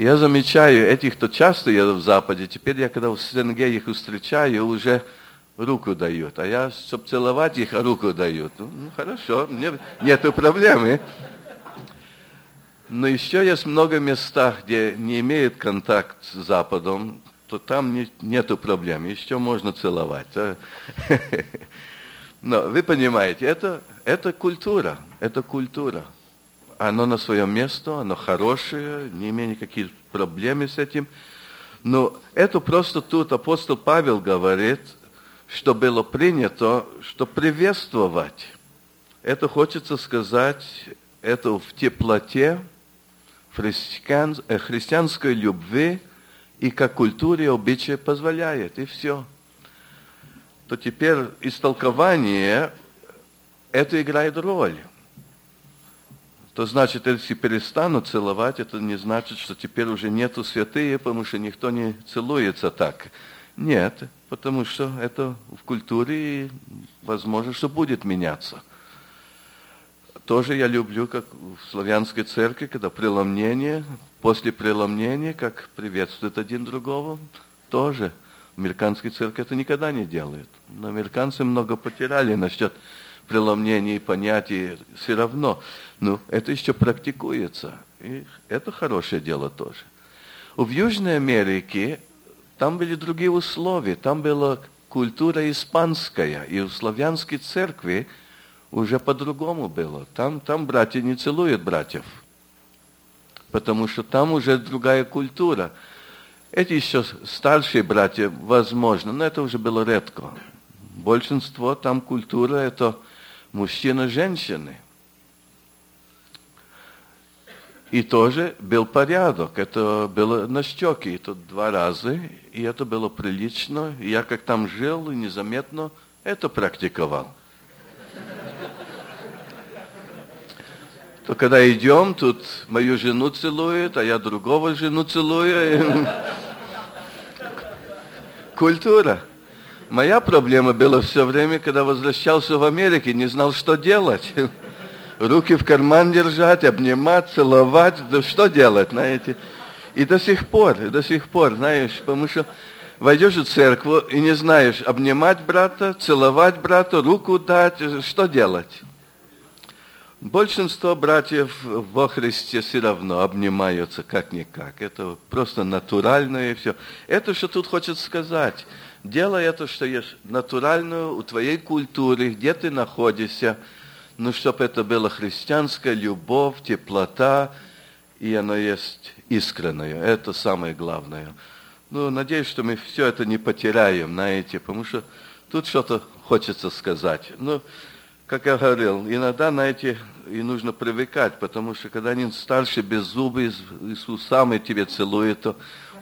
И я замечаю, этих, кто часто едут в Западе, теперь я, когда в СНГ их встречаю, уже руку дают. А я, чтобы целовать их, руку дают. Ну, хорошо, нету проблемы. Но еще есть много местах, где не имеют контакт с Западом, то там нету проблем, еще можно целовать. Но вы понимаете, это культура, Оно на своем месте, оно хорошее, не имею никаких проблем с этим. Но это просто тут апостол Павел говорит, что было принято, что приветствовать. Это хочется сказать, это в теплоте, христианской любви и как культуре обычаи позволяет, и все. То теперь истолкование, это играет роль. То значит, если перестанут целовать, это не значит, что теперь уже нету святые, потому что никто не целуется так. Нет, потому что это в культуре, и возможно, что будет меняться. Тоже я люблю, как в славянской церкви, когда преломление, после преломления, как приветствуют один другого, тоже. В американской церкви это никогда не делают. Но американцы много потеряли насчет преломления и понятий все равно. Но это еще практикуется. И это хорошее дело тоже. В Южной Америке там были другие условия. Там была культура испанская. И в славянской церкви уже по-другому было. Там братья не целуют братьев. Потому что там уже другая культура. Эти еще старшие братья, возможно, но это уже было редко. Большинство там культура это мужчина-женщины. И тоже был порядок. Это было на щеке, это 2 раза, и это было прилично. И я как там жил, и незаметно это практиковал. То когда идем, тут мою жену целует, а я другого жену целую. Культура. Моя проблема была все время, когда возвращался в Америку, не знал, что делать. Руки в карман держать, обнимать, целовать, да что делать, знаете. И до сих пор, знаешь, потому что войдешь в церковь и не знаешь, обнимать брата, целовать брата, руку дать, что делать. Большинство братьев во Христе все равно обнимаются как-никак. Это просто натурально и все. Это, что тут хочет сказать. Делай это, что есть натурально у твоей культуры, где ты находишься, но чтобы это была христианская любовь, теплота, и оно есть искреннее. Это самое главное. Ну, надеюсь, что мы все это не потеряем, знаете, потому что тут что-то хочется сказать. Ну, как я говорил, иногда, знаете, и нужно привыкать, потому что когда они старше, без зубы, с усами тебе целуют, то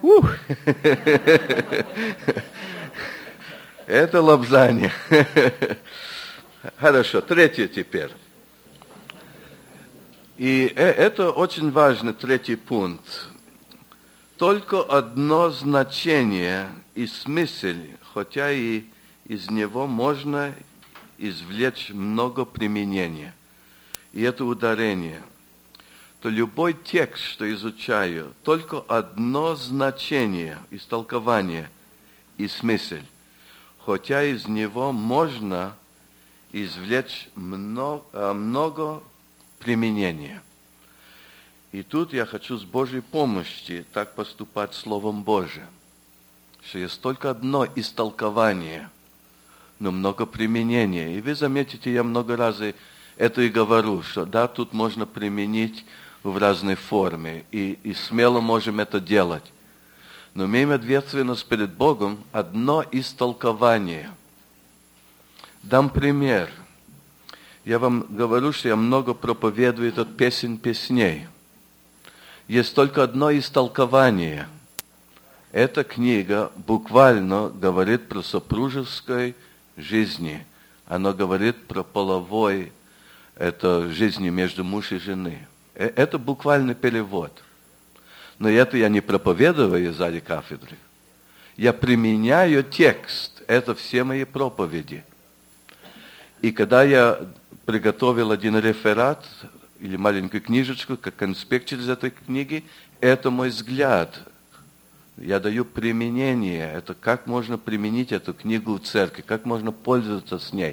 это лобзание. Хорошо, 3 теперь. И это очень важный 3 пункт. Только одно значение и смысл, хотя и из него можно извлечь много применения. И это ударение. То любой текст, что изучаю, только одно значение, истолкование и смысл. Хотя из него можно извлечь много применения. И тут я хочу с Божьей помощью так поступать Словом Божиим, что есть только одно истолкование, но много применения. И вы заметите, я много раз это и говорю, что да, тут можно применить в разной форме, и смело можем это делать. Но имеем ответственность перед Богом одно истолкование. Дам пример. Я вам говорю, что я много проповедую от песен песней. Есть только одно истолкование. Эта книга буквально говорит про супружеской жизни. Она говорит про половой, это жизни между муж и женой. Это буквальный перевод. Но это я не проповедую сзади кафедры. Я применяю текст. Это все мои проповеди. И когда я приготовил один реферат, или маленькую книжечку, как конспект из этой книги. Это мой взгляд. Я даю применение. Это как можно применить эту книгу в церкви, как можно пользоваться с ней.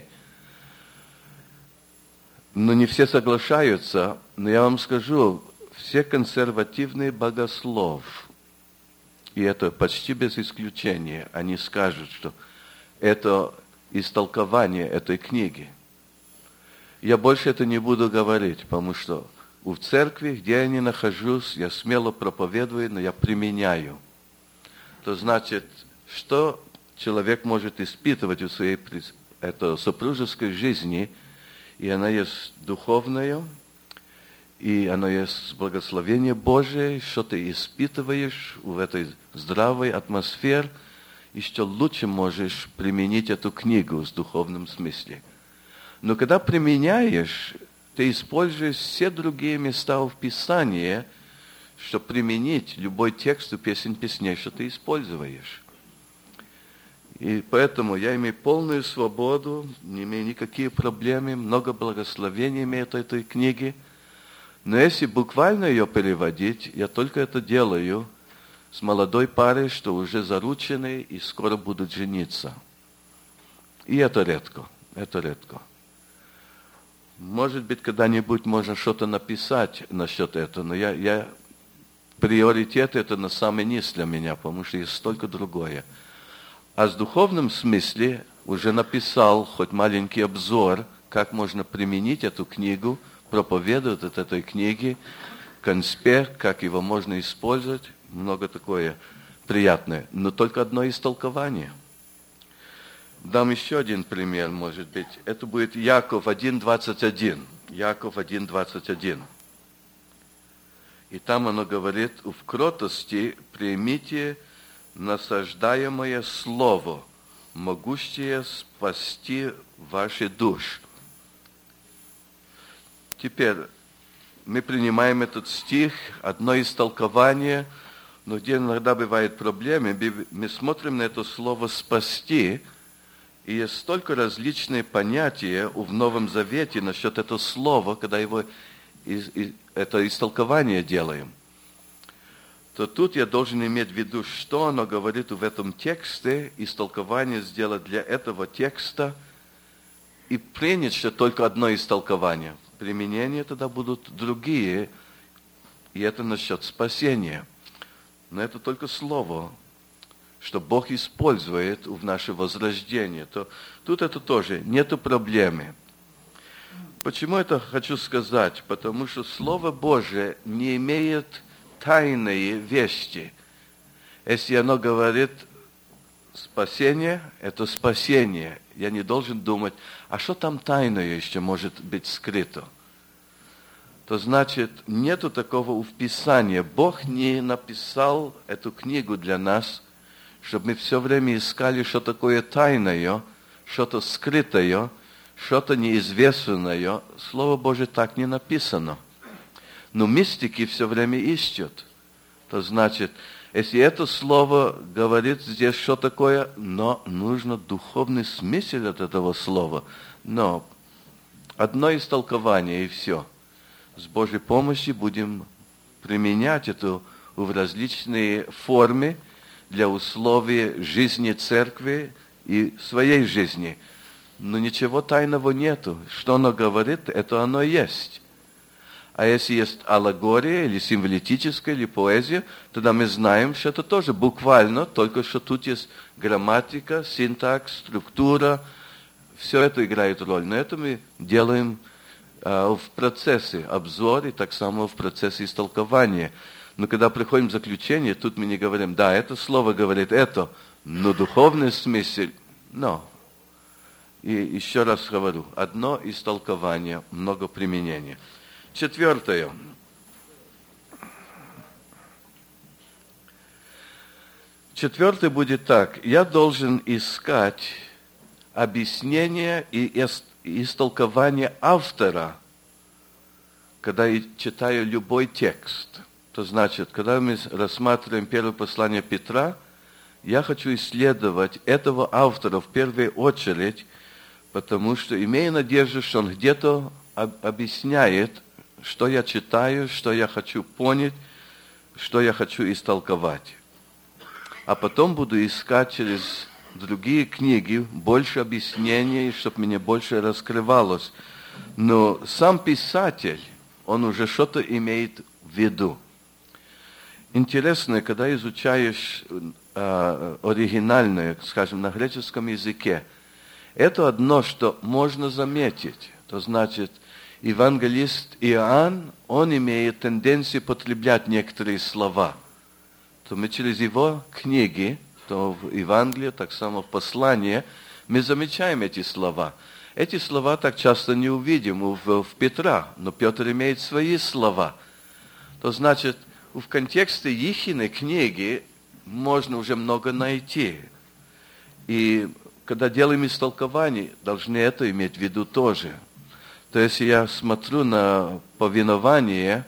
Но не все соглашаются. Но я вам скажу, все консервативные богословы, и это почти без исключения, они скажут, что это истолкование этой книги. Я больше это не буду говорить, потому что в церкви, где я не нахожусь, я смело проповедую, но я применяю. То значит, что человек может испытывать в своей супружеской жизни, и она есть духовная, и оно есть благословение Божие, что ты испытываешь в этой здравой атмосфере, и что лучше можешь применить эту книгу в духовном смысле. Но когда применяешь, ты используешь все другие места в Писании, чтобы применить любой текст у песен песней, что ты используешь. И поэтому я имею полную свободу, не имею никаких проблем, много благословений имеет этой книги. Но если буквально ее переводить, я только это делаю с молодой парой, что уже заручены и скоро будут жениться. И это редко, это редко. Может быть, когда-нибудь можно что-то написать насчет этого, но я приоритет это на самый низ для меня, потому что есть столько другое. А в духовном смысле уже написал хоть маленький обзор, как можно применить эту книгу, проповедует от этой книги, конспект, как его можно использовать, много такое приятное, но только одно истолкование. Дам еще один пример, может быть. Это будет Яков 1:21. Яков 1:21. И там оно говорит, в кротости примите насаждаемое слово, могущее спасти ваши души. Теперь мы принимаем этот стих, одно истолкование, но где иногда бывают проблемы, мы смотрим на это слово «спасти», и есть столько различных понятий в Новом Завете насчет этого слова, когда его это истолкование делаем. То тут я должен иметь в виду, что оно говорит в этом тексте, истолкование сделать для этого текста, и принять, что только одно истолкование. Применения тогда будут другие, и это насчет спасения. Но это только слово, что Бог использует в наше возрождение. То тут это тоже, нету проблемы. Почему это хочу сказать? Потому что Слово Божие не имеет тайные вещи. Если оно говорит спасение, это спасение. Я не должен думать, а что там тайное еще может быть скрыто? То значит, нету такого в Писании. Бог не написал эту книгу для нас, чтобы мы все время искали, что такое тайное, что-то скрытое, что-то неизвестное. Слово Божие так не написано. Но мистики все время ищут. То значит, если это слово говорит здесь, что такое, но нужно духовный смысл от этого слова. Но одно истолкование и все. С Божьей помощью будем применять это в различные формы для условий жизни церкви и своей жизни. Но ничего тайного нету. Что оно говорит, это оно есть. А если есть аллегория, или символическая, или поэзия, тогда мы знаем, что это тоже буквально, только что тут есть грамматика, синтакс, структура, все это играет роль. Но это мы делаем в процессе обзора и так само в процессе истолкования. Но когда приходим к заключению, тут мы не говорим, да, это слово говорит это, но духовный смысл, но. И еще раз говорю, одно истолкование, много применения. Четвертое. Четвертое будет так. Я должен искать объяснение и истолкование автора, когда я читаю любой текст. То значит, когда мы рассматриваем первое послание Петра, я хочу исследовать этого автора в первую очередь, потому что имею надежду, что он где-то объясняет что я читаю, что я хочу понять, что я хочу истолковать. А потом буду искать через другие книги больше объяснений, чтобы мне больше раскрывалось. Но сам писатель, он уже что-то имеет в виду. Интересно, когда изучаешь оригинальное, скажем, на греческом языке, это одно, что можно заметить. То значит, евангелист Иоанн, он имеет тенденцию потреблять некоторые слова. То мы через его книги, то в Евангелии, так само в послании, мы замечаем эти слова. Эти слова так часто не увидим в Петра, но Петр имеет свои слова. То значит, в контексте Ихиной книги можно уже много найти. И когда делаем истолкование, должны это иметь в виду тоже. То есть, если я смотрю на повинование,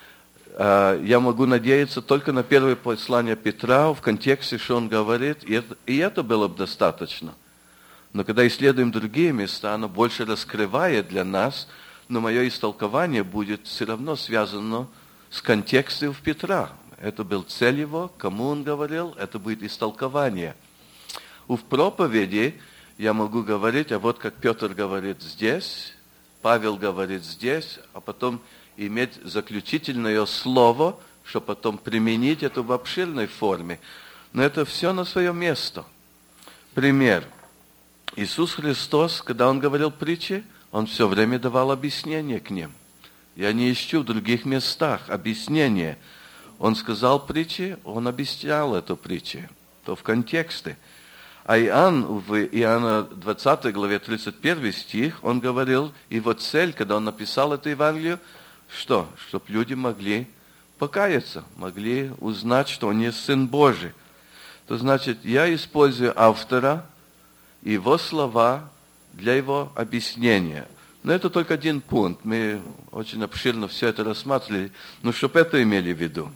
я могу надеяться только на первое послание Петра в контексте, что он говорит, и это было бы достаточно. Но когда исследуем другие места, оно больше раскрывает для нас, но мое истолкование будет все равно связано с контекстом в Петра. Это был цель его, кому он говорил, это будет истолкование. В проповеди я могу говорить, а вот как Петр говорит здесь, Павел говорит здесь, а потом иметь заключительное слово, чтобы потом применить это в обширной форме. Но это все на свое место. Пример. Иисус Христос, когда Он говорил притчи, Он все время давал объяснение к ним. Я не ищу в других местах объяснения. Он сказал притчи, Он объяснял эту притчу. То в контексте. А Иоанн, в Иоанна 20 главе 31 стих, он говорил, его цель, когда он написал это Евангелие, что? Чтобы люди могли покаяться, могли узнать, что он есть Сын Божий. То значит, я использую автора, его слова для его объяснения. Но это только один пункт. Мы очень обширно все это рассматривали, но чтобы это имели в виду.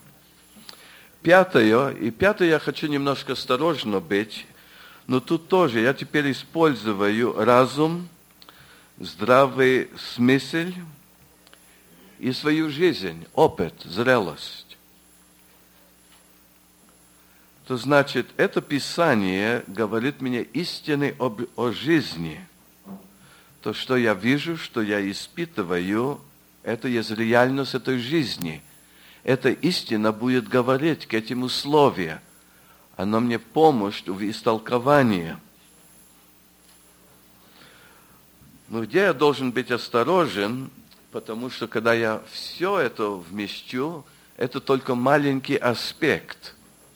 Пятое я хочу немножко осторожно быть, но тут тоже я теперь использую разум, здравый смысл и свою жизнь, опыт, зрелость. То значит, это Писание говорит мне истины о жизни. То, что я вижу, что я испытываю, это есть реальность этой жизни. Эта истина будет говорить к этим условиям. Она мне поможет в истолковании. Но где я должен быть осторожен, потому что когда я все это вмещу, это только маленький аспект.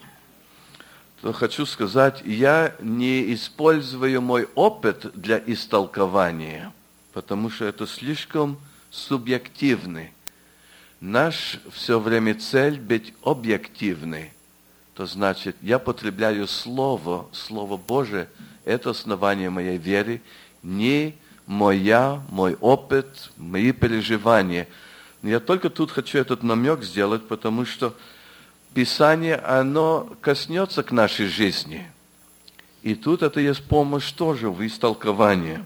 То хочу сказать, я не использую мой опыт для истолкования, потому что это слишком субъективный. Наш все время цель быть объективный. То значит, я потребляю Слово Божие, это основание моей веры, не мой опыт, мои переживания. Но я только тут хочу этот намек сделать, потому что Писание, оно коснется к нашей жизни. И тут это есть помощь тоже в истолковании.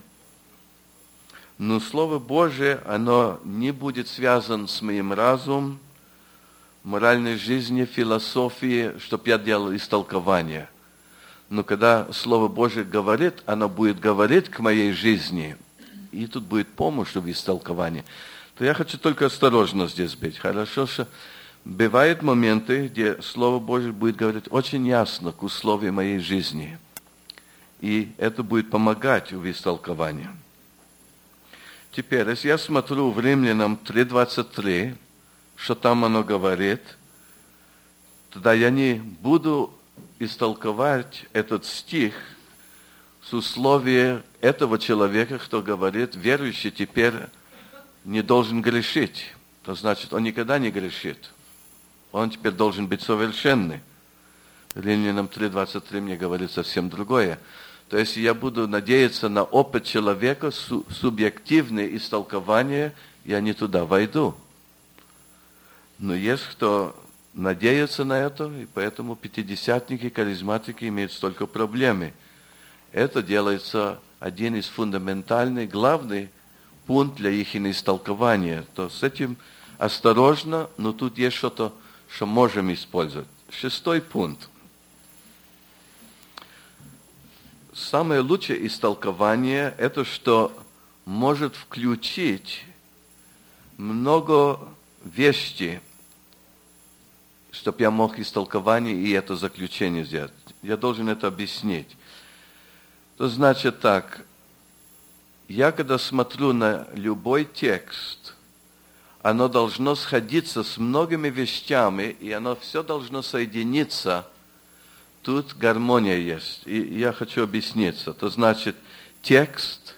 Но Слово Божие, оно не будет связано с моим разумом, моральной жизни, философии, чтобы я делал истолкование. Но когда Слово Божие говорит, оно будет говорить к моей жизни, и тут будет помощь в истолковании, то я хочу только осторожно здесь быть. Хорошо, что бывают моменты, где Слово Божие будет говорить очень ясно к условиям моей жизни. И это будет помогать в истолковании. Теперь, если я смотрю в Римлянам 3:23, что там оно говорит, тогда я не буду истолковать этот стих с условия этого человека, кто говорит, верующий теперь не должен грешить. То значит, он никогда не грешит. Он теперь должен быть совершенный. Римлянам 3:23 мне говорит совсем другое. То есть я буду надеяться на опыт человека, субъективное истолкование, я не туда войду. Но есть кто надеется на это, и поэтому пятидесятники, харизматики имеют столько проблем. Это делается один из фундаментальных, главный пункт для их истолкования. То с этим осторожно, но тут есть что-то, что можем использовать. 6 пункт. Самое лучшее истолкование – это что может включить много вещей, чтобы я мог истолкование и это заключение сделать. Я должен это объяснить. То значит так, я когда смотрю на любой текст, оно должно сходиться с многими вещами, и оно все должно соединиться. Тут гармония есть. И я хочу объясниться. То значит, текст,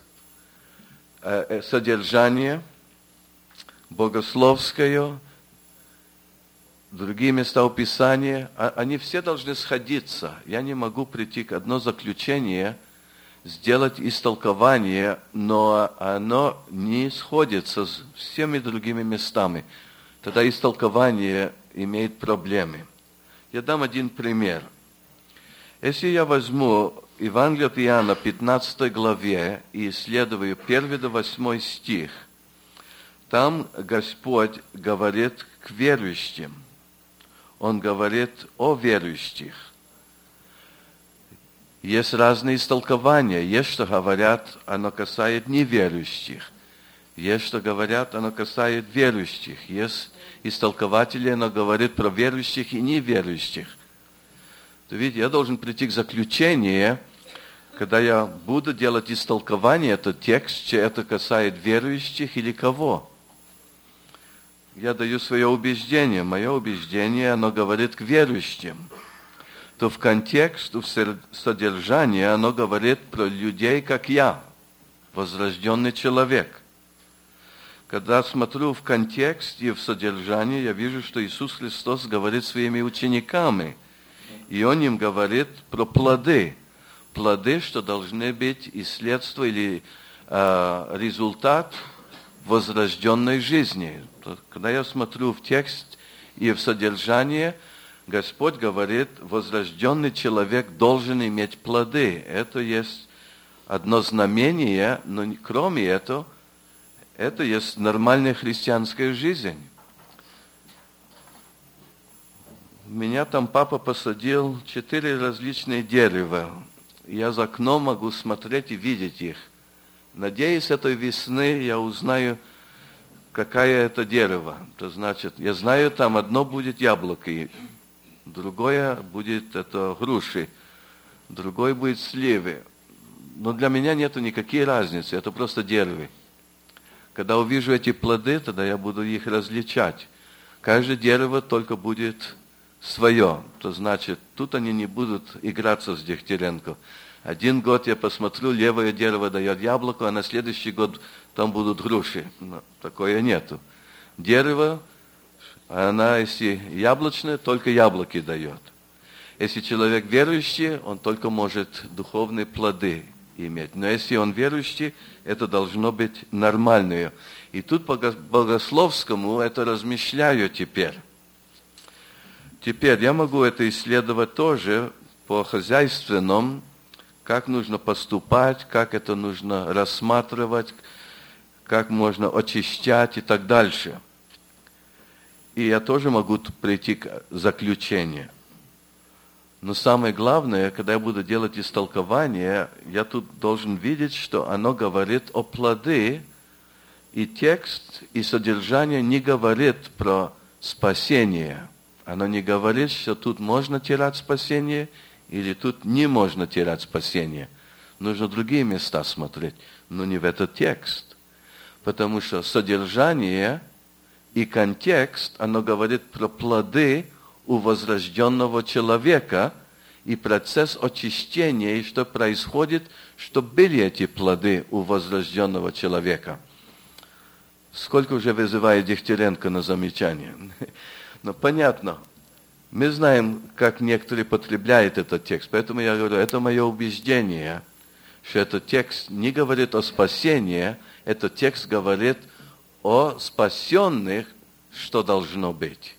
содержание, богословское, другие места Писания, они все должны сходиться. Я не могу прийти к одно заключение, сделать истолкование, но оно не сходится с всеми другими местами. Тогда истолкование имеет проблемы. Я дам один пример. Если я возьму Евангелие от Иоанна, 15 главе, и исследую 1-8 стих, там Господь говорит к верующим. Он говорит о верующих. Есть разные истолкования. Есть, что говорят, оно касается неверующих. Есть, что говорят, оно касается верующих. Есть истолкователи, оно говорит про верующих и неверующих. То видите, я должен прийти к заключению, когда я буду делать истолкование, этот текст, что это касается верующих или кого. Я даю свое убеждение. Мое убеждение, оно говорит к верующим. То в контекст, в содержании оно говорит про людей, как я, возрожденный человек. Когда смотрю в контекст и в содержании, я вижу, что Иисус Христос говорит своими учениками, и Он им говорит про плоды. Плоды, что должны быть и следствие или результат возрожденной жизни. Когда я смотрю в текст и в содержание, Господь говорит, возрожденный человек должен иметь плоды. Это есть одно знамение, но кроме этого, это есть нормальная христианская жизнь. Меня там папа посадил 4 различные дерева. Я за окном могу смотреть и видеть их. Надеюсь, этой весны я узнаю, какое это дерево. То значит, я знаю, там одно будет яблоко, другое будет это груши, другой будет сливы. Но для меня нету никакой разницы, это просто дерево. Когда увижу эти плоды, тогда я буду их различать. Каждое дерево только будет свое. То значит, тут они не будут играться с Дегтяренко. Один год я посмотрю, левое дерево дает яблоко, а на следующий год там будут груши. Но такое нету. Дерево, она, если яблочная, только яблоки дает. Если человек верующий, он только может духовные плоды иметь. Но если он верующий, это должно быть нормальное. И тут по богословскому это размышляю теперь. Теперь я могу это исследовать тоже по хозяйственному, как нужно поступать, как это нужно рассматривать, как можно очищать и так дальше. И я тоже могу прийти к заключению. Но самое главное, когда я буду делать истолкование, я тут должен видеть, что оно говорит о плоды, и текст, и содержание не говорит про спасение. Оно не говорит, что тут можно терять спасение, или тут не можно терять спасение. Нужно другие места смотреть, но не в этот текст. Потому что содержание и контекст, оно говорит про плоды у возрожденного человека и процесс очищения, и что происходит, чтобы были эти плоды у возрожденного человека. Сколько уже вызывает Дегтяренко на замечание? Но понятно. Мы знаем, как некоторые потребляют этот текст. Поэтому я говорю, это мое убеждение, что этот текст не говорит о спасении, этот текст говорит о спасенных, что должно быть.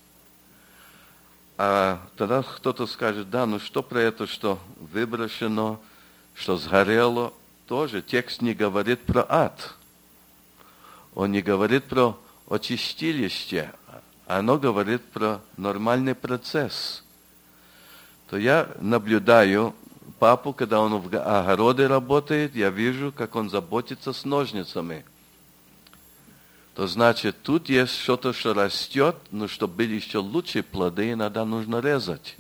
А тогда кто-то скажет, да, ну что про это, что выброшено, что сгорело, тоже текст не говорит про ад. Он не говорит про о чистилище, оно говорит про нормальный процесс. То я наблюдаю папу, когда он в огороде работает, я вижу, как он заботится с ножницами. То значит, тут есть что-то, что растет, но чтобы были еще лучшие плоды, иногда нужно резать.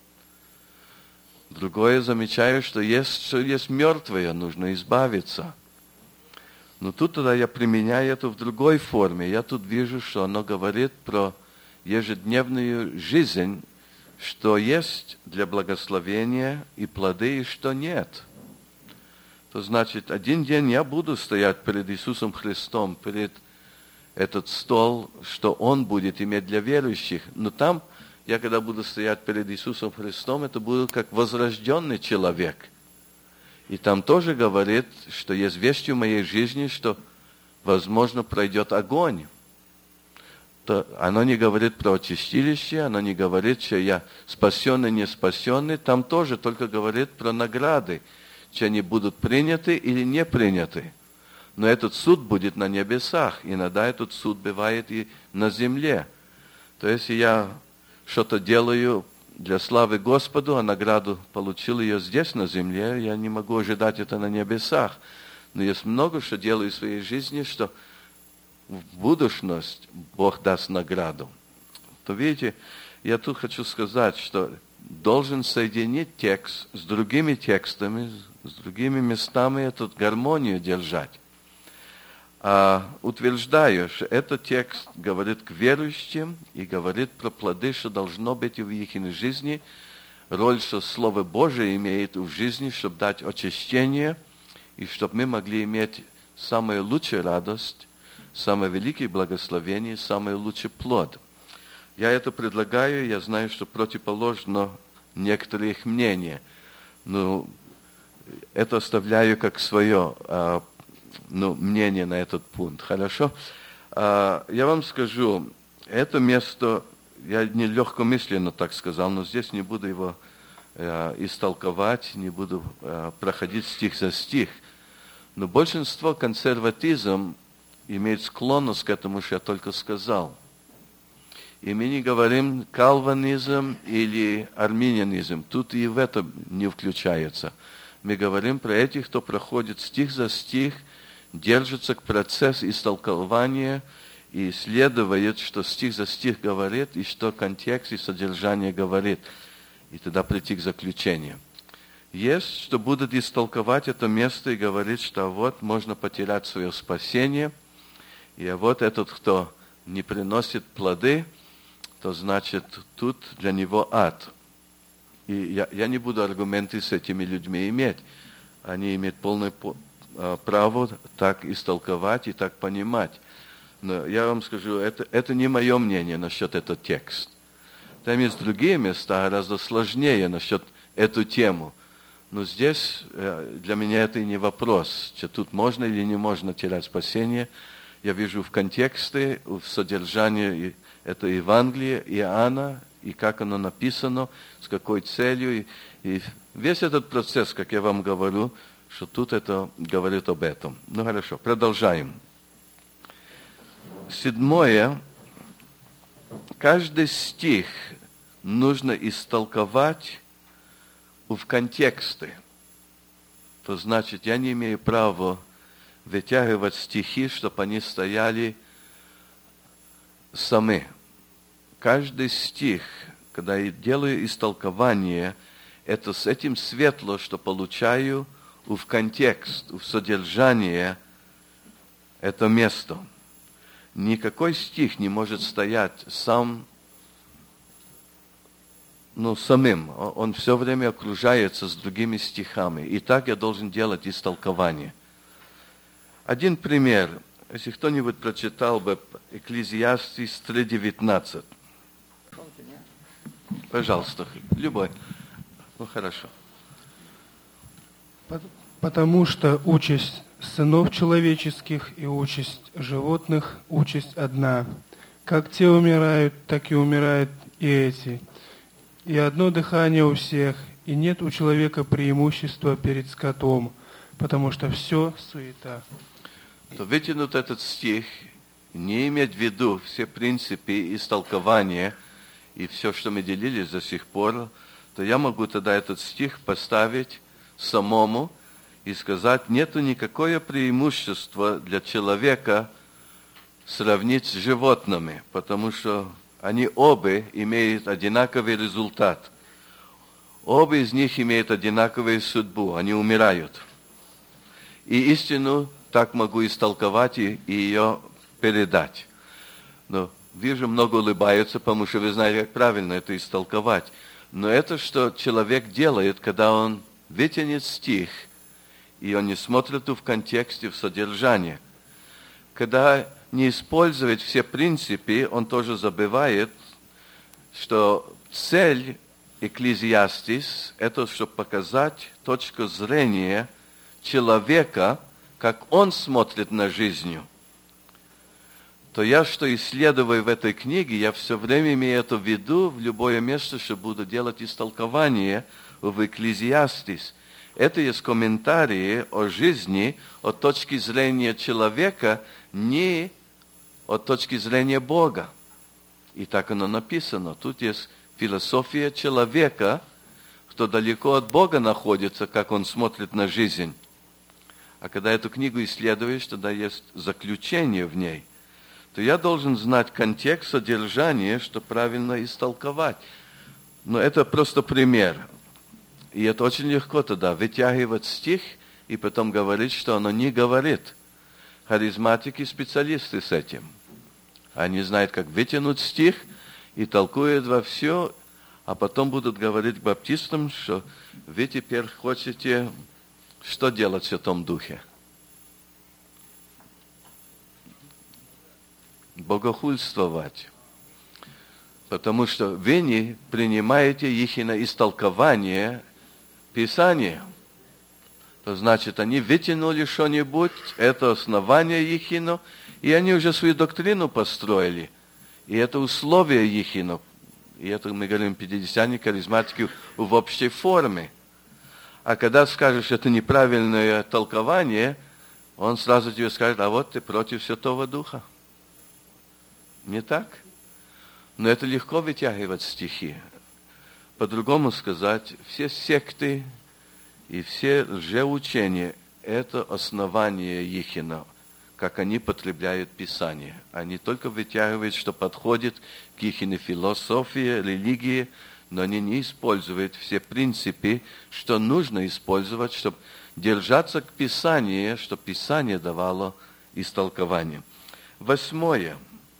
Другое замечаю, что есть мертвое, нужно избавиться. Но тут тогда я применяю это в другой форме. Я тут вижу, что оно говорит про ежедневную жизнь, что есть для благословения и плоды, и что нет. То значит, один день я буду стоять перед Иисусом Христом, перед этот стол, что Он будет иметь для верующих. Но там, я когда буду стоять перед Иисусом Христом, это будет как возрожденный человек. И там тоже говорит, что есть вещи в моей жизни, что, возможно, пройдет огонь. То оно не говорит про чистилище, оно не говорит, что я спасенный, не спасенный. Там тоже только говорит про награды, что они будут приняты или не приняты. Но этот суд будет на небесах. Иногда этот суд бывает и на земле. То есть, если я что-то делаю для славы Господу, а награду получил ее здесь, на земле, я не могу ожидать это на небесах. Но есть много, что делаю в своей жизни, что в будущность Бог даст награду. То видите, я тут хочу сказать, что должен соединить текст с другими текстами, с другими местами, эту гармонию держать. Утверждаю, что этот текст говорит к верующим и говорит про плоды, что должно быть в их жизни, роль, что Слово Божие имеет в жизни, чтобы дать очищение, и чтобы мы могли иметь самую лучшую радость, самое великое благословение, самый лучший плод. Я это предлагаю, я знаю, что противоположно некоторые их мнения, но это оставляю как свое мнение на этот пункт. Хорошо? Я вам скажу, это место, я не легкомысленно так сказал, но здесь не буду его истолковать, не буду проходить стих за стих. Но большинство консерватизм имеет склонность к этому, что я только сказал. И мы не говорим кальвинизм или арминианизм. Тут и в это не включается. Мы говорим про этих, кто проходит стих за стих, держится к процессу истолкования и исследует, что стих за стих говорит, и что контекст и содержание говорит. И тогда прийти к заключению. Есть, что будут истолковать это место и говорить, что вот можно потерять свое спасение, и вот этот, кто не приносит плоды, то значит тут для него ад. И я не буду аргументы с этими людьми иметь. Они имеют полное право так истолковать и так понимать. Но я вам скажу, это не мое мнение насчет этого текста. Там есть другие места, гораздо сложнее насчет эту тему. Но здесь для меня это и не вопрос, что тут можно или не можно терять спасение. Я вижу в контексте, в содержании это Евангелие Иоанна, и как оно написано, с какой целью. И весь этот процесс, как я вам говорю, что тут это говорит об этом. Ну хорошо, продолжаем. 7. Каждый стих нужно истолковать в контексте. То значит, я не имею права вытягивать стихи, чтобы они стояли сами. Каждый стих, когда я делаю истолкование, это с этим светло, что получаю в контекст, в содержание это место. Никакой стих не может стоять сам, самим. Он все время окружается с другими стихами. И так я должен делать истолкование. Один пример. Если кто-нибудь прочитал бы Экклезиастис 3:19. Пожалуйста, любой. Хорошо. Потому что участь сынов человеческих и участь животных, участь одна. Как те умирают, так и умирают и эти. И одно дыхание у всех, и нет у человека преимущества перед скотом, потому что все суета. То вытянут этот стих не иметь в виду все принципы истолкования и все, что мы делились до сих пор, то я могу тогда этот стих поставить самому и сказать, нету никакое преимущества для человека сравнить с животными, потому что они оба имеют одинаковый результат. Оба из них имеют одинаковую судьбу, они умирают. И истину так могу истолковать и ее передать. Но вижу, много улыбаются, потому что вы знаете, как правильно это истолковать. Но это, что человек делает, когда он вытянет стих, и он не смотрит в контексте, в содержании. Когда не использует все принципы, он тоже забывает, что цель Экклезиастис – это чтобы показать точку зрения человека, как он смотрит на жизнь. То я, что исследую в этой книге, я все время имею это в виду, в любое место, что буду делать истолкование в Экклезиастис. Это есть комментарии о жизни от точки зрения человека, не от точки зрения Бога. И так оно написано. Тут есть философия человека, кто далеко от Бога находится, как он смотрит на жизнь. А когда эту книгу исследуешь, тогда есть заключение в ней, то я должен знать контекст, содержание, чтобы правильно истолковать. Но это просто пример. И это очень легко тогда вытягивать стих и потом говорить, что оно не говорит. Харизматики специалисты с этим. Они знают, как вытянуть стих и толкуют во все, а потом будут говорить баптистам, что вы теперь хотите что делать в Святом Духе? Богохульствовать. Потому что вы не принимаете их на истолкование Писания. То значит, они вытянули что-нибудь, это основание ихино, и они уже свою доктрину построили. И это условие ихино. И это мы говорим пятидесятники, харизматики в общей форме. А когда скажешь, это неправильное толкование, он сразу тебе скажет, а вот ты против Святого Духа. Не так? Но это легко вытягивать стихи. По-другому сказать, все секты и все лжеучения – это основание ихино, как они потребляют Писание. Они только вытягивают, что подходит к ихиной философии, религии, но они не используют все принципы, что нужно использовать, чтобы держаться к Писанию, чтобы Писание давало истолкование. 8.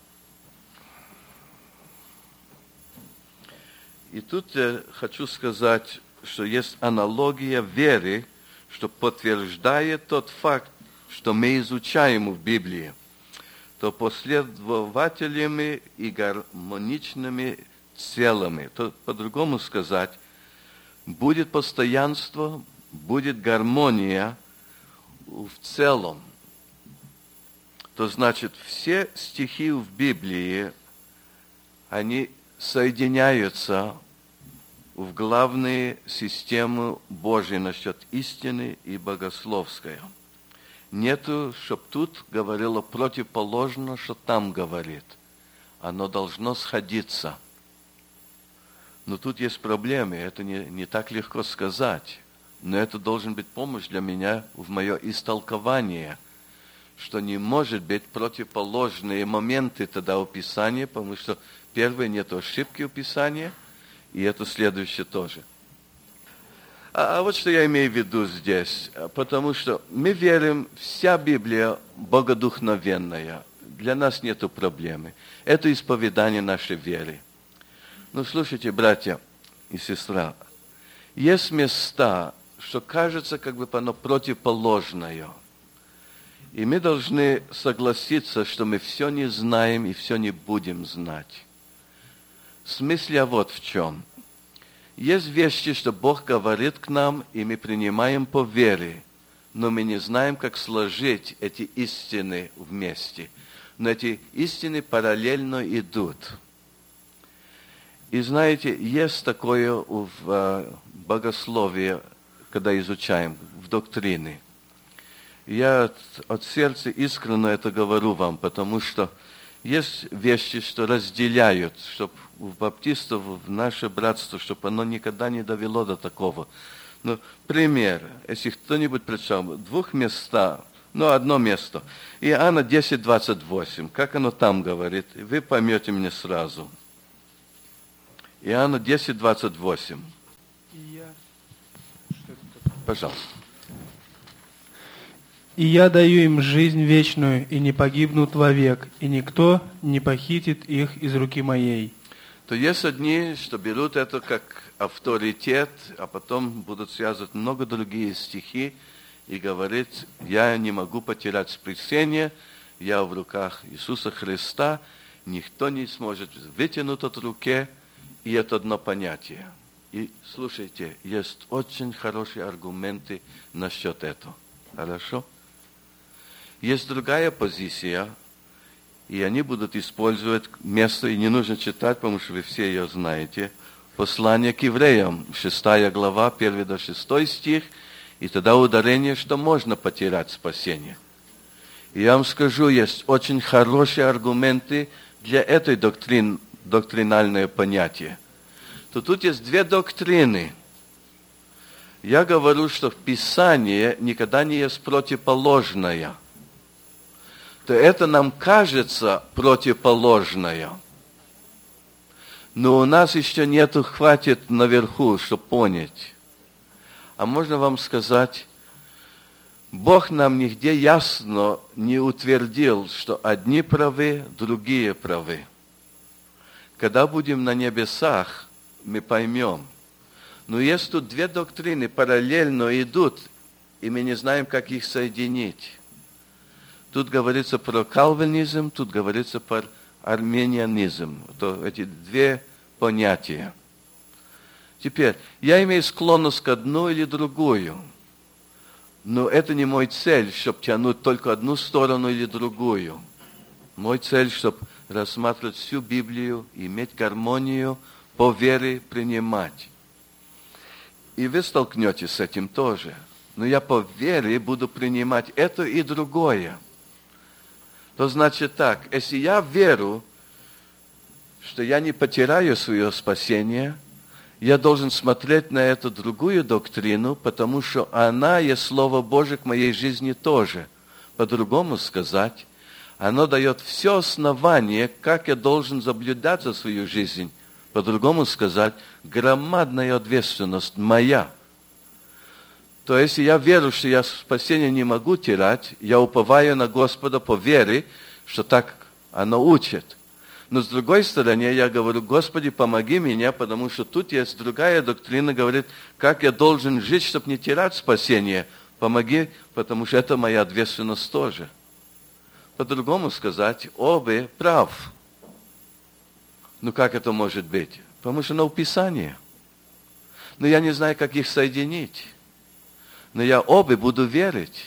И тут я хочу сказать, что есть аналогия веры, что подтверждает тот факт, что мы изучаем в Библии, то последовательными и гармоничными целыми. То, по-другому сказать, будет постоянство, будет гармония в целом. То значит, все стихи в Библии, они соединяются в главные системы Божьей насчет истины и богословской. Нету, чтоб тут говорило противоположно, что там говорит. Оно должно сходиться. Но тут есть проблемы, это не так легко сказать. Но это должен быть помощь для меня в мое истолкование, что не может быть противоположные моменты тогда у Писания, потому что первое, нет ошибки у Писания, и это следующее тоже. А вот что я имею в виду здесь. Потому что мы верим, вся Библия богодухновенная. Для нас нет проблемы. Это исповедание нашей веры. Ну, слушайте, братья и сестра, есть места, что кажется, как бы оно противоположное. И мы должны согласиться, что мы все не знаем и все не будем знать. Смысл вот в чем. Есть вещи, что Бог говорит к нам, и мы принимаем по вере, но мы не знаем, как сложить эти истины вместе. Но эти истины параллельно идут. И знаете, есть такое в богословии, когда изучаем, в доктрине. Я от сердца искренне это говорю вам, потому что есть вещи, что разделяют, чтобы у баптистов, в наше братство, чтобы оно никогда не довело до такого. Ну, пример, если кто-нибудь прочел, в 2 местах, одно место, Иоанна 10:28, как оно там говорит, вы поймете меня сразу. Иоанна 10:28. Пожалуйста. «И я даю им жизнь вечную, и не погибнут вовек, и никто не похитит их из руки моей». То есть одни, что берут это как авторитет, а потом будут связывать много другие стихи и говорить, я не могу потерять спасение, я в руках Иисуса Христа, никто не сможет вытянуть от руки, и это одно понятие. И слушайте, есть очень хорошие аргументы насчет этого. Хорошо? Есть другая позиция, и они будут использовать место, и не нужно читать, потому что вы все ее знаете, послание к евреям, 6 глава, 1-6 стих, и тогда ударение, что можно потерять спасение. И я вам скажу, есть очень хорошие аргументы для этой доктринальное понятие. То тут есть 2 доктрины. Я говорю, что в Писании никогда не есть противоположное. То это нам кажется противоположное. Но у нас еще нету, хватит наверху, чтобы понять. А можно вам сказать, Бог нам нигде ясно не утвердил, что одни правы, другие правы. Когда будем на небесах, мы поймем. Но есть тут 2 доктрины, параллельно идут, и мы не знаем, как их соединить. Тут говорится про кальвинизм, тут говорится про арменианизм. Это эти 2 понятия. Теперь, я имею склонность к одну или другую. Но это не мой цель, чтобы тянуть только одну сторону или другую. Мой цель, чтобы рассматривать всю Библию, иметь гармонию, по вере принимать. И вы столкнетесь с этим тоже. Но я по вере буду принимать это и другое. То значит так, если я верю, что я не потеряю свое спасение, я должен смотреть на эту другую доктрину, потому что она есть Слово Божие к моей жизни тоже. По-другому сказать, оно дает все основание, как я должен соблюдать за свою жизнь. По-другому сказать, громадная ответственность моя. То есть, я верю, что я спасение не могу терять, я уповаю на Господа по вере, что так оно учит. Но с другой стороны, я говорю, Господи, помоги мне, потому что тут есть другая доктрина, говорит, как я должен жить, чтобы не терять спасение. Помоги, потому что это моя ответственность тоже. По-другому сказать, оба прав. Ну как это может быть? Потому что на Писании. Но я не знаю, как их соединить. Но я оба буду верить.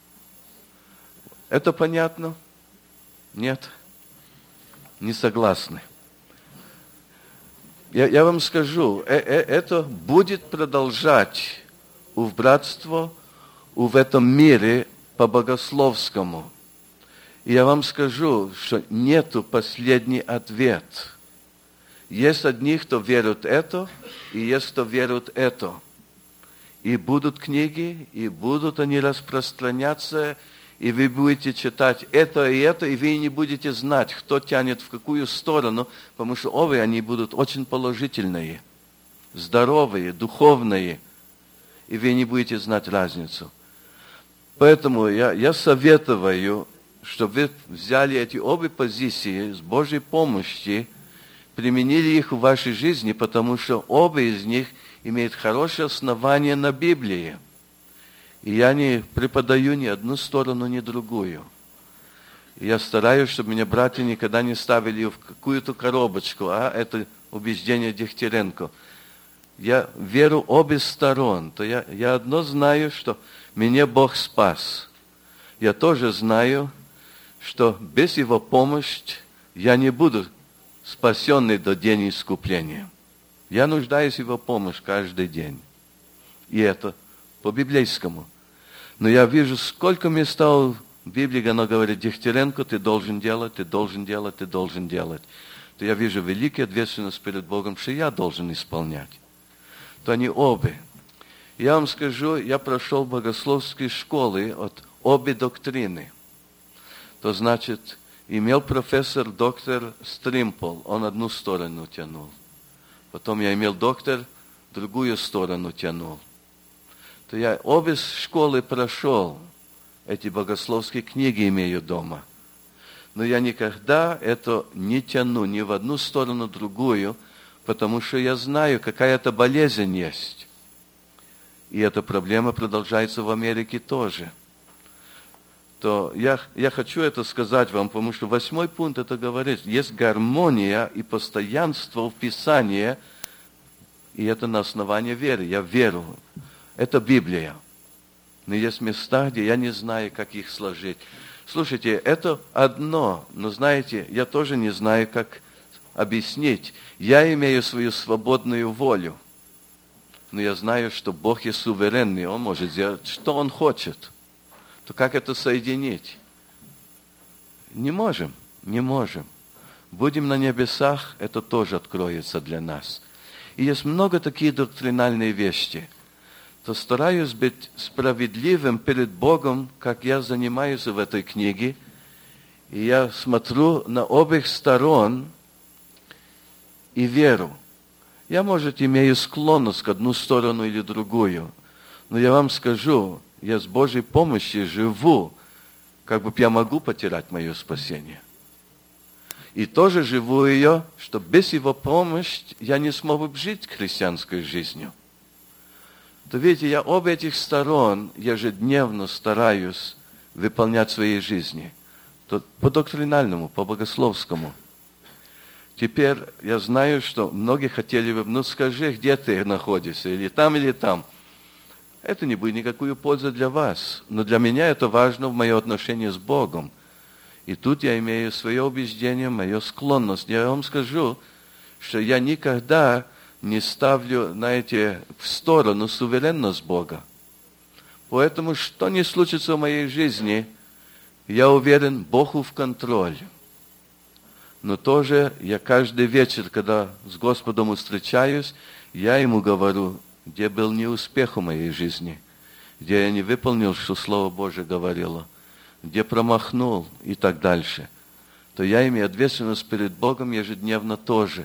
Это понятно? Нет? Не согласны. Я вам скажу, это будет продолжать в братство, в этом мире по богословскому. И я вам скажу, что нету последний ответ. Есть одни, кто верят это, и есть, кто верят это. И будут книги, и будут они распространяться, и вы будете читать это, и вы не будете знать, кто тянет в какую сторону, потому что оба они будут очень положительные, здоровые, духовные, и вы не будете знать разницу. Поэтому я советую, чтобы вы взяли эти обе позиции с Божьей помощью, применили их в вашей жизни, потому что оба из них имеют хорошее основание на Библии. И я не преподаю ни одну сторону, ни другую. И я стараюсь, чтобы меня братья никогда не ставили в какую-то коробочку, это убеждение Дегтяренко. Я верю обе сторон. То я одно знаю, что меня Бог спас. Я тоже знаю, что без Его помощи я не буду спасенный до дня искупления. Я нуждаюсь в Его помощи каждый день. И это по-библейскому. Но я вижу, сколько места в Библии, оно говорит: Дегтяренко, ты должен делать, ты должен делать, ты должен делать. То я вижу великую ответственность перед Богом, что я должен исполнять. То они обе. Я вам скажу, я прошел богословские школы от обе доктрины. То значит, имел профессор, доктор Стримпол, он одну сторону тянул. Потом я имел доктор, другую сторону тянул. То я обе школы прошел, эти богословские книги имею дома. Но я никогда это не тяну ни в одну сторону, другую, потому что я знаю, какая-то болезнь есть. И эта проблема продолжается в Америке тоже. То я хочу это сказать вам, потому что 8 пункт это говорит, есть гармония и постоянство в Писании, и это на основании веры. Я верю. Это Библия. Но есть места, где я не знаю, как их сложить. Слушайте, это одно, но знаете, я тоже не знаю, как объяснить. Я имею свою свободную волю, но я знаю, что Бог есть суверенный, Он может сделать, что Он хочет. То как это соединить? Не можем. Будем на небесах, это тоже откроется для нас. И есть много таких доктринальных вещей. То стараюсь быть справедливым перед Богом, как я занимаюсь в этой книге. И я смотрю на обеих сторон и веру. Я, может, имею склонность к одну сторону или другую. Но я вам скажу, я с Божьей помощью живу, как бы я могу потерять мое спасение. И тоже живу ее, что без Его помощи я не смогу жить христианской жизнью. То видите, я обе этих сторон ежедневно стараюсь выполнять в своей жизни. То по доктринальному, по богословскому. Теперь я знаю, что многие хотели бы, скажи, где ты находишься, или там. Это не будет никакую пользу для вас. Но для меня это важно в моем отношении с Богом. И тут я имею свое убеждение, мою склонность. Я вам скажу, что я никогда не ставлю, знаете, в сторону суверенность Бога. Поэтому, что ни случится в моей жизни, я уверен, Бог в контроле. Но тоже я каждый вечер, когда с Господом встречаюсь, я Ему говорю, где был неуспех в моей жизни, где я не выполнил, что Слово Божие говорило, где промахнул и так дальше. То я имею ответственность перед Богом ежедневно тоже.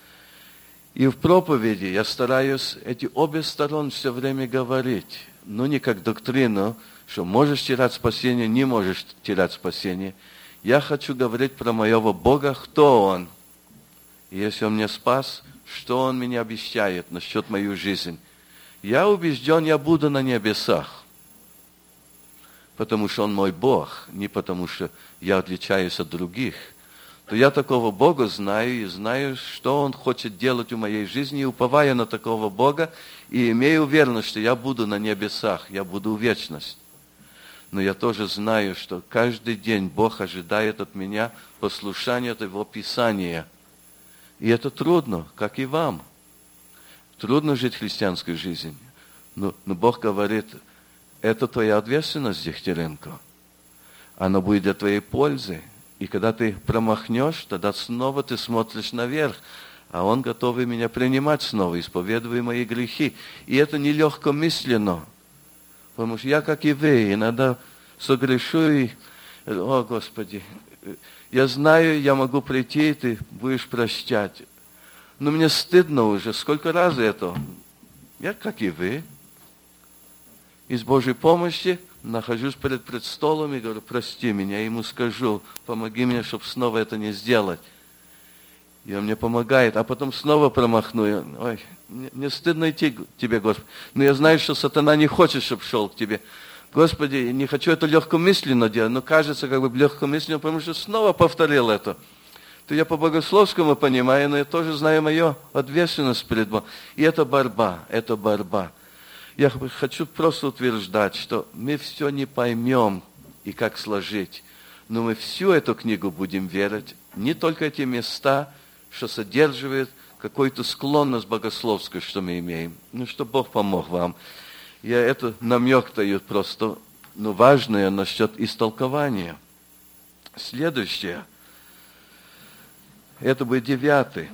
И в проповеди я стараюсь эти обе стороны все время говорить. Но не как доктрину, что можешь терять спасение, не можешь терять спасение. Я хочу говорить про моего Бога, кто Он. И если Он меня спас, что Он мне обещает насчет моей жизни. Я убежден, я буду на небесах. Потому что Он мой Бог, не потому что я отличаюсь от других. То я такого Бога знаю и знаю, что Он хочет делать в моей жизни, и уповая на такого Бога, и имею уверенность, что я буду на небесах, я буду в вечности. Но я тоже знаю, что каждый день Бог ожидает от меня послушания от Его Писания. И это трудно, как и вам. Трудно жить христианской жизнью. Но Бог говорит, это твоя ответственность, Дегтяренко. Она будет для твоей пользы. И когда ты промахнешь, тогда снова ты смотришь наверх, а Он готов меня принимать снова, исповедуя мои грехи. И это не легкомысленно, потому что я, как и вы, иногда согрешу и, о Господи, я знаю, я могу прийти, и ты будешь прощать. Но мне стыдно уже, сколько раз это. Я, как и вы, и с Божьей помощью нахожусь перед престолом и говорю, прости меня, я Ему скажу, помоги мне, чтобы снова это не сделать. И Он мне помогает, а потом снова промахну. Ой, мне стыдно идти к Тебе, Господи. Но я знаю, что сатана не хочет, чтобы шел к Тебе. Господи, я не хочу это легкомысленно делать, но кажется, как бы легкомысленно, потому что снова повторил это. То я по богословскому понимаю, но я тоже знаю мою ответственность перед Богом. И это борьба, это борьба. Я хочу просто утверждать, что мы все не поймем и как сложить, но мы всю эту книгу будем верить, не только эти места, что содерживают какую-то склонность богословскую, что мы имеем. Ну, что Бог помог вам. Я это намек даю просто Но важное насчет истолкования. Следующее. Это будет 9.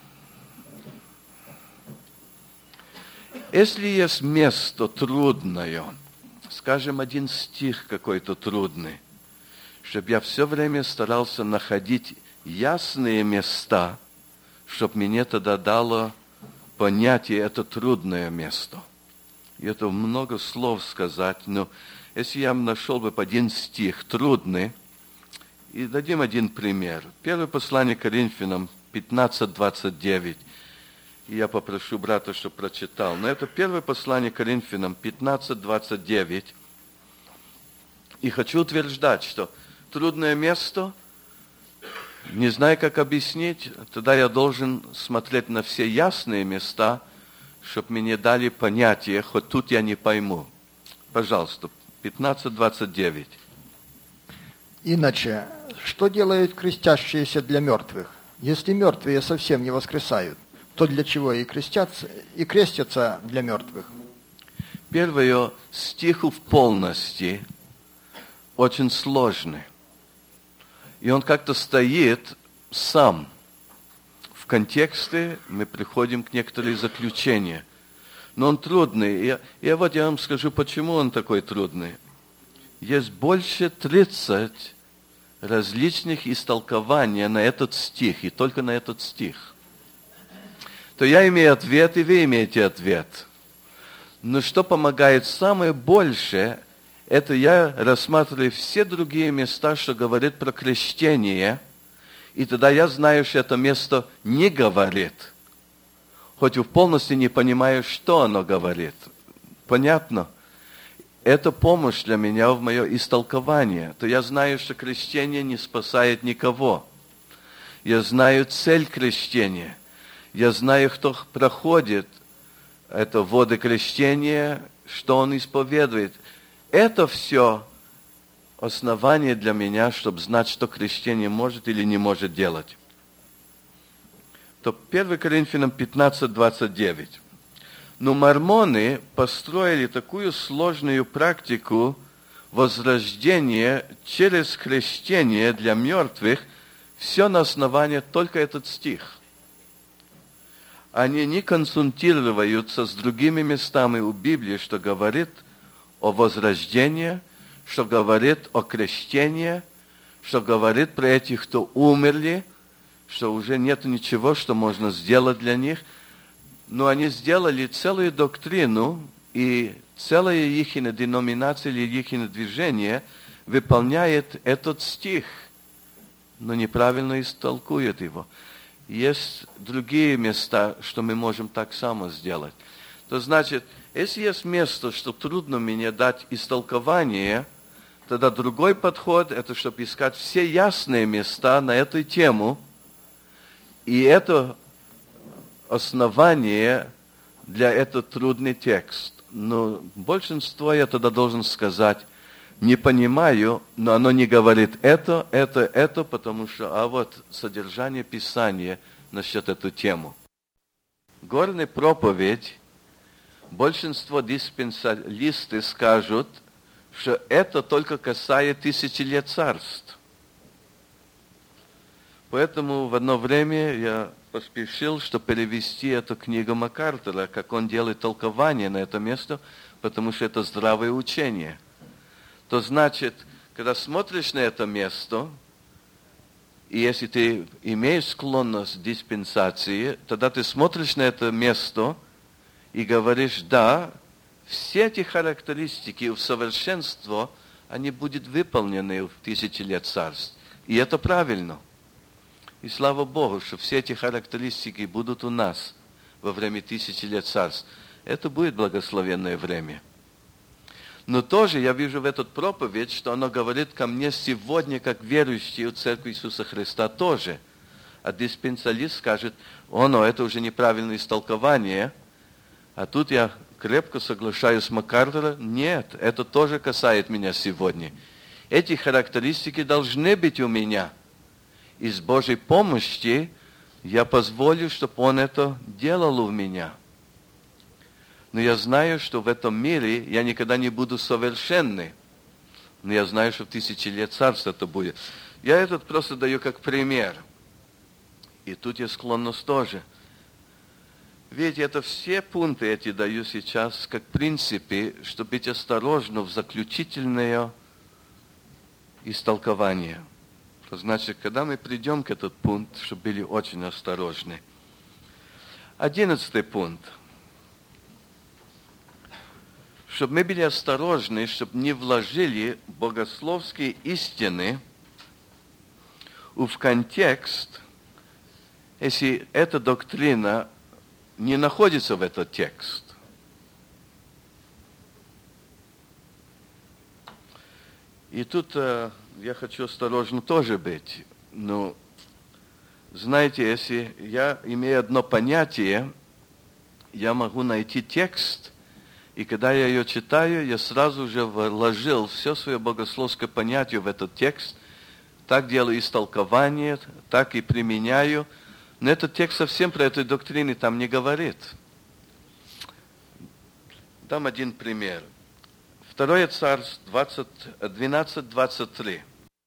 Если есть место трудное, скажем, один стих какой-то трудный, чтобы я все время старался находить ясные места, чтобы мне тогда дало понятие это трудное место. И это много слов сказать, но если я нашел бы один стих трудный, и дадим один пример. Первое послание Коринфянам 15:29. И я попрошу брата, чтобы прочитал. Но это первое послание Коринфянам 15:29. И хочу утверждать, что трудное место, не знаю, как объяснить, тогда я должен смотреть на все ясные места, чтобы мне дали понятие, хоть тут я не пойму. Пожалуйста, 15:29. Иначе, что делают крестящиеся для мертвых? Если мертвые совсем не воскресают, то для чего и крестятся для мертвых? Первое, стих в полности очень сложный. И он как-то стоит сам. В контексте мы приходим к некоторым заключениям. Но он трудный. И вот я вам скажу, почему он такой трудный. Есть больше 30 различных истолкований на этот стих, и только на этот стих. То я имею ответ, и вы имеете ответ. Но что помогает самое большее, это я рассматриваю все другие места, что говорит про крещение, и тогда я знаю, что это место не говорит. Хоть в полности не понимаю, что оно говорит. Понятно? Это помощь для меня в мое истолкование. То я знаю, что крещение не спасает никого. Я знаю цель крещения. Я знаю, кто проходит это воды крещения, что он исповедует. Это все основание для меня, чтобы знать, что крещение может или не может делать. То 1 Коринфянам 15:29. Но мормоны построили такую сложную практику возрождения через крещение для мертвых, все на основании только этот стих. Они не консультируются с другими местами у Библии, что говорит о возрождении, что говорит о крещении, что говорит про этих, кто умерли, что уже нет ничего, что можно сделать для них. Но они сделали целую доктрину, и целая их деноминация или их движение выполняет этот стих, но неправильно истолкует его. Есть другие места, что мы можем так само сделать. То значит, если есть место, что трудно мне дать истолкование, тогда другой подход, это чтобы искать все ясные места на эту тему, и это основание для этого трудный текст. Но большинство я тогда должен сказать, не понимаю, но оно не говорит это, потому что, вот содержание Писания насчет эту тему. Горная проповедь, большинство диспенсалистов скажут, что это только касается 1000 лет царств. Поэтому в одно время я поспешил, чтобы перевести эту книгу Макартера, как он делает толкование на это место, потому что это здравое учение. То значит, когда смотришь на это место, и если ты имеешь склонность к диспенсации, тогда ты смотришь на это место и говоришь, да, все эти характеристики в совершенство, они будут выполнены в 1000 лет царств. И это правильно. И слава Богу, что все эти характеристики будут у нас во время 1000 лет царств. Это будет благословенное время. Но тоже я вижу в этот проповедь, что оно говорит ко мне сегодня, как верующий в Церкви Иисуса Христа тоже. А диспенсалист скажет, это уже неправильное истолкование. А тут я крепко соглашаюсь с Макартером. Нет, это тоже касается меня сегодня. Эти характеристики должны быть у меня. И с Божьей помощью я позволю, чтобы Он это делал у меня. Но я знаю, что в этом мире я никогда не буду совершенный. Но я знаю, что в 1000 лет царство это будет. Я этот просто даю как пример. И тут есть склонность тоже. Ведь это все пункты эти даю сейчас как принципы, чтобы быть осторожным в заключительное истолкование. То значит, когда мы придем к этому пункту, чтобы были очень осторожны. 11 пункт. Чтобы мы были осторожны, чтобы не вложили богословские истины в контекст, если эта доктрина не находится в этот текст. И тут я хочу осторожно тоже быть. Но, знаете, если я имею одно понятие, я могу найти текст, и когда я ее читаю, я сразу же вложил все свое богословское понятие в этот текст, так делаю истолкование, так и применяю. Но этот текст совсем про эту доктрину там не говорит. Дам один пример. 2 Царств 12:23.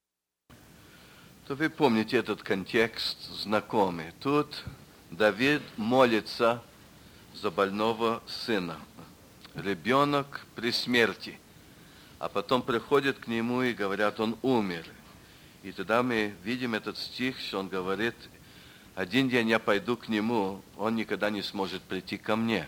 То вы помните этот контекст знакомый. Тут Давид молится за больного сына. Ребенок при смерти. А потом приходят к нему и говорят, он умер. И тогда мы видим этот стих, что он говорит, один день я пойду к нему, он никогда не сможет прийти ко мне.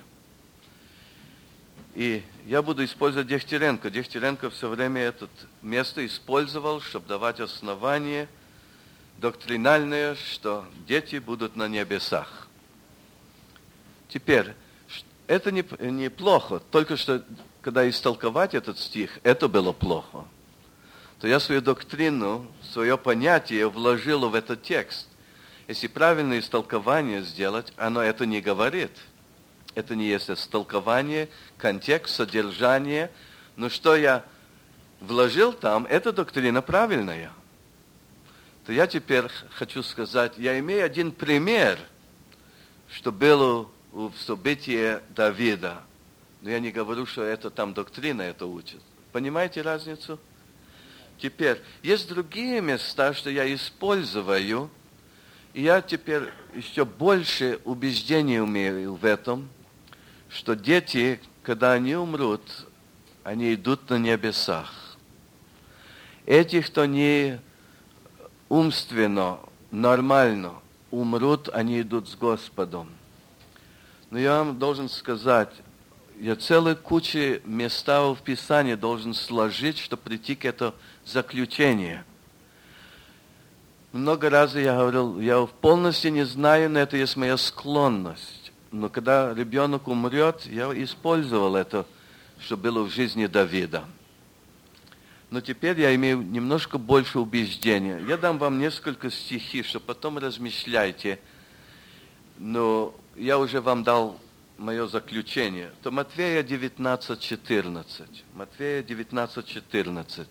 И я буду использовать Дегтяренко. Дегтяренко все время это место использовал, чтобы давать основание доктринальное, что дети будут на небесах. Теперь, это неплохо, только что, когда истолковать этот стих, это было плохо. То я свою доктрину, свое понятие вложил в этот текст. Если правильное истолкование сделать, оно это не говорит. Это не есть истолкование, контекст, содержание. Но что я вложил там, эта доктрина правильная. То я теперь хочу сказать, я имею один пример, что было в событии Давида. Но я не говорю, что это там доктрина это учит. Понимаете разницу? Теперь, есть другие места, что я использую, и я теперь еще больше убеждений имею в этом, что дети, когда они умрут, они идут на небесах. Эти, кто не умственно, нормально умрут, они идут с Господом. Но я вам должен сказать, я целую кучу места в Писании должен сложить, чтобы прийти к этому заключению. Много раз я говорил, я полностью не знаю, но это есть моя склонность. Но когда ребенок умрет, я использовал это, что было в жизни Давида. Но теперь я имею немножко больше убеждения. Я дам вам несколько стихов, что потом размышляйте. Но я уже вам дал мое заключение. То Матфея 19:14. Матфея 19:14.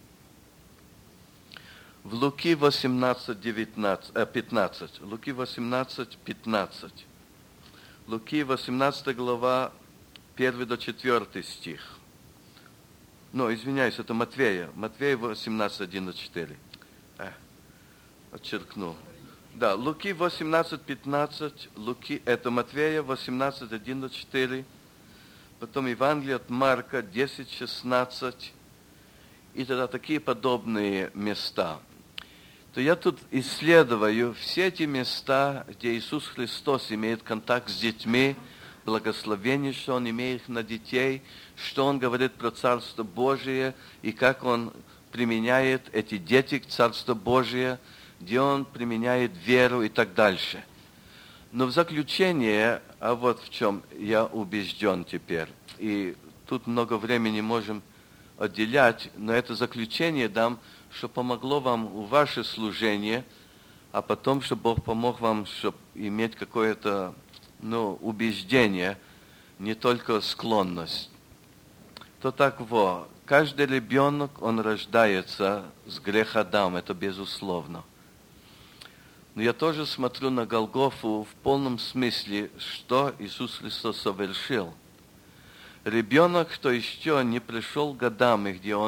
В Луки 18:15. Луки 18:15. Луки 18 глава 1-4 стих. Ну, извиняюсь, это Матфея. Матфея 18:1-4. Отчеркнул. Да, Луки 18:15, Луки, это Матфея 18:1-4, потом Евангелие от Марка 10:16, и тогда такие подобные места. То я тут исследую все эти места, где Иисус Христос имеет контакт с детьми, благословение, что Он имеет на детей, что Он говорит про Царство Божие, и как Он применяет эти дети к Царству Божие, где Он применяет веру и так дальше. Но в заключение, а вот в чем я убежден теперь, и тут много времени можем отделять, но это заключение дам, что помогло вам в ваше служение, а потом, чтобы Бог помог вам, чтобы иметь какое-то, убеждение, не только склонность. То так вот, каждый ребенок, он рождается с греха Адама, это безусловно. Но я тоже смотрю на Голгофу в полном смысле, что Иисус Христос совершил. Ребенок, кто еще не пришел к годам, где он